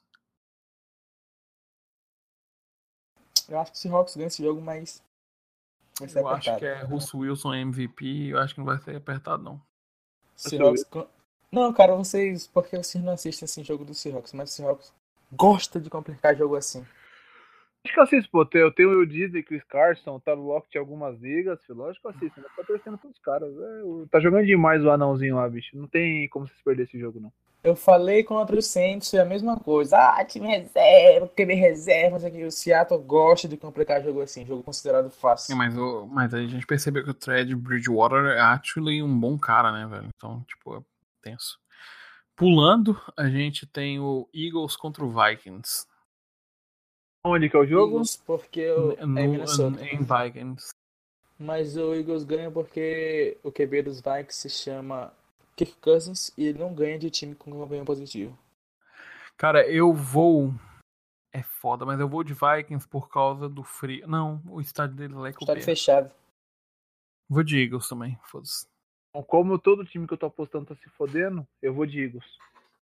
Eu acho que o Seahawks ganha esse jogo, mas vai ser Eu apertado. acho que é Russell Wilson M V P. Eu acho que não vai ser apertado, não. Seahawks... Não, cara, vocês... Porque vocês não assistem assim jogo do Seahawks, mas o Seahawks gosta de complicar jogo assim. Acho que eu assisto, pô. Eu tenho o Disney, Chris Carson, o Taro Lockett em algumas ligas, filho. Lógico que eu assisto, mas tá torcendo pros caras. É, tá jogando demais o anãozinho lá, bicho. Não tem como vocês perder esse jogo, não. Eu falei contra o Saints, é a mesma coisa. Ah, time reserva, Q B reserva, mas aqui o Seattle gosta de complicar jogo assim, jogo considerado fácil. É, mas, o, mas a gente percebeu que o Ted Bridgewater é actually um bom cara, né, velho? Então, tipo, é tenso. Pulando, a gente tem o Eagles contra o Vikings. Onde que é o jogo? Eagles, porque o... No, é em Minnesota. em Vikings. Mas o Eagles ganha porque o Q B dos Vikings se chama Kirk Cousins e ele não ganha de time com campanha positivo. Cara, eu vou... É foda, mas eu vou de Vikings por causa do frio. Não, o estádio dele lá é que eu Estádio perco. fechado. Vou de Eagles também, foda-se. Como todo time que eu tô apostando tá se fodendo, eu vou de Eagles.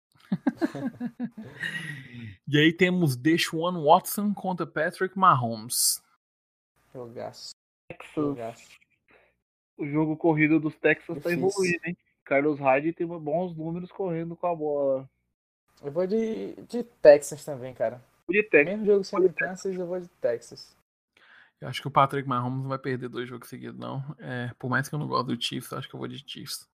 E aí temos Deshaun Watson contra Patrick Mahomes. Jogaço. Texas. Jogaço. O jogo corrido dos Texas tá Difícil. evoluindo, hein? Carlos Hyde tem bons números correndo com a bola. Eu vou de, de Texas também, cara. De Texas. Mesmo jogo sendo Kansas, eu vou de Texas. Eu acho que o Patrick Mahomes não vai perder dois jogos seguidos, não. É, por mais que eu não goste do Chiefs, eu acho que eu vou de Chiefs.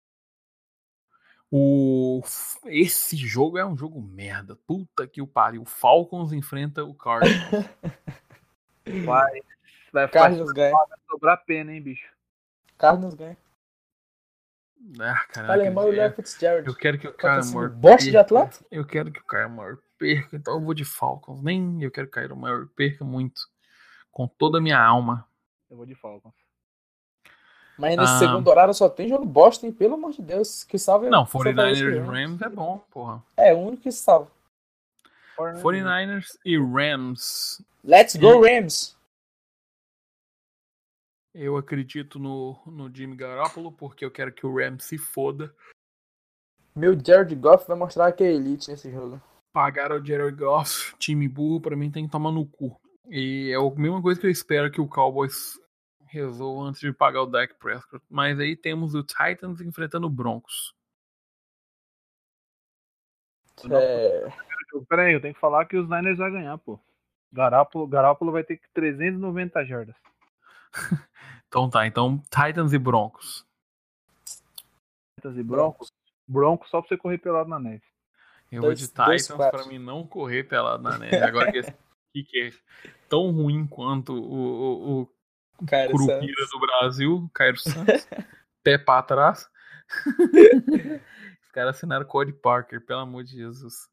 O... Esse jogo é um jogo merda. Puta que o pariu. O Falcons enfrenta o Cardinals. Vai, vai Cardinals ganha. Vai sobrar pena, hein, bicho. Cardinals ganha. Ah, caraca. Alemão e eu, Léo Fitzgerald. eu quero que o Tá Kyle Moore bosta de perca. atleta? Eu quero que o Kyle Moore perca, então eu vou de Falcons. Nem eu quero que o Kyle Moore perca muito. Com toda a minha alma. Eu vou de Falcons. Mas nesse Ah. segundo horário só tem jogo bosta, hein? Pelo amor de Deus. Que salve. Não, só pra forty-niners esse e jogo. Rams é bom, porra. É, o único que salva. forty-niners e Rams. Let's go, Rams! Eu acredito no, no Jimmy Garoppolo, porque eu quero que o Rams se foda. Meu Jared Goff vai mostrar que é elite nesse jogo. Pagaram o Jared Goff, time burro, pra mim tem que tomar no cu. E é a mesma coisa que eu espero que o Cowboys resolva antes de pagar o Dak Prescott. Mas aí temos o Titans enfrentando o Broncos. É... Pera aí, eu tenho que falar que os Niners vai ganhar, pô. Garoppolo, Garoppolo vai ter trezentas e noventa jardas. Então tá, então Titans e Broncos. Titans e Broncos. Broncos só pra você correr pelado na neve. Eu Dois- vou de dois, Titans quatro. pra mim não correr pelado na neve. Agora que esse que é tão ruim quanto o, o, o Cara, Curupira Santos. do Brasil, Cairo Santos, pé pra trás. Os caras assinaram Cody Parker, pelo amor de Jesus.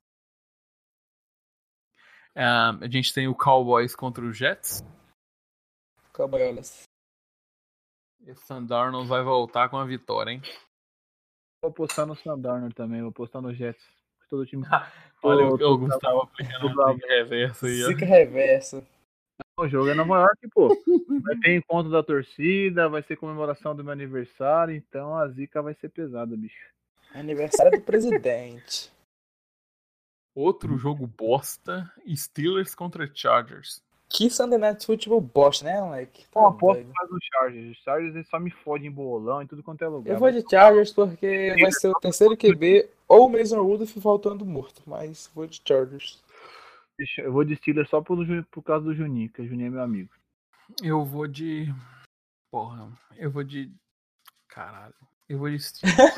Ah, a gente tem o Cowboys contra o Jets. Cabaiolas. E o Sam Darnold vai voltar com a vitória, hein? Vou apostar no Sam Darnold também, vou apostar no Jets. Todo time. Olha Tô- o, tô o Gustavo aplicando tô uma bravo. zica reversa aí, ó. Zica reversa. O O jogo é Nova York, pô. Vai ter encontro da torcida, vai ser comemoração do meu aniversário, então a zica vai ser pesada, bicho. Aniversário do presidente. Outro jogo bosta, Steelers contra Chargers. Que Sunday Night Football bosta, né, moleque? Tá Pô, aposto doido. mais no Chargers. Os Chargers eles só me fodem em bolão em tudo quanto é lugar. Eu vou de Chargers porque vai ser o terceiro Q B ou o Mason Rudolph voltando morto, mas vou de Chargers. Deixa- Eu vou de Steelers só por, por causa do Juninho, que o Juninho é meu amigo. Eu vou de. Porra, eu vou de. Caralho. Eu vou de Steelers.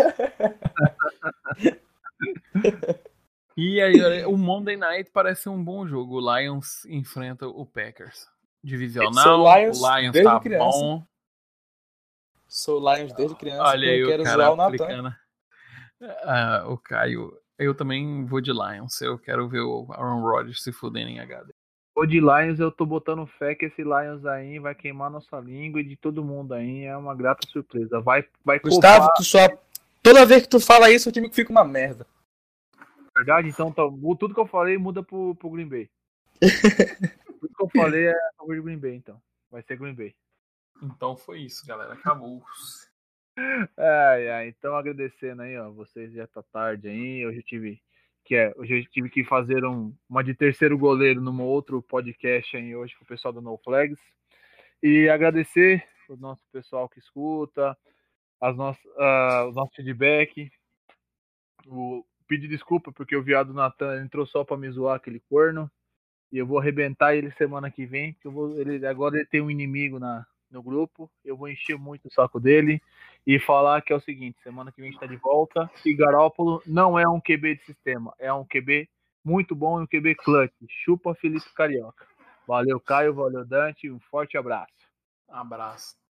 E aí, o Monday Night parece um bom jogo. O Lions enfrenta o Packers. Divisional, Sou Lions o Lions desde tá criança. bom. Sou Lions desde criança, Olha aí eu o quero cara zoar o Natan. aplicando. Ah, o Caio. Eu também vou de Lions. Eu quero ver o Aaron Rodgers se fudendo em H D. Vou de Lions, eu tô botando fé que esse Lions aí vai queimar nossa língua e de todo mundo aí. É uma grata surpresa. Vai, vai Gustavo, copar, tu só. Toda vez que tu fala isso, o time fica uma merda. verdade? Então tá, tudo que eu falei muda pro, pro Green Bay. Tudo que eu falei é a favor de Green Bay, então. Vai ser Green Bay. Então foi isso, galera. Acabou. Ai, ai, então agradecendo aí, ó, vocês já tá tarde aí, hoje eu tive que é, hoje eu tive que fazer um, uma de terceiro goleiro num outro podcast aí hoje com o pessoal do No Flags e agradecer o nosso pessoal que escuta, as nossas, uh, o nosso feedback, o pedir desculpa porque o viado Natan entrou só pra me zoar aquele corno e eu vou arrebentar ele semana que vem, que eu vou, ele agora ele tem um inimigo na no grupo, eu vou encher muito o saco dele e falar que é o seguinte, semana que vem a gente tá de volta e Garoppolo não é um Q B de sistema, é um Q B muito bom e um Q B clutch, chupa Felipe Carioca. Valeu Caio, valeu Dante, um forte abraço. Abraço.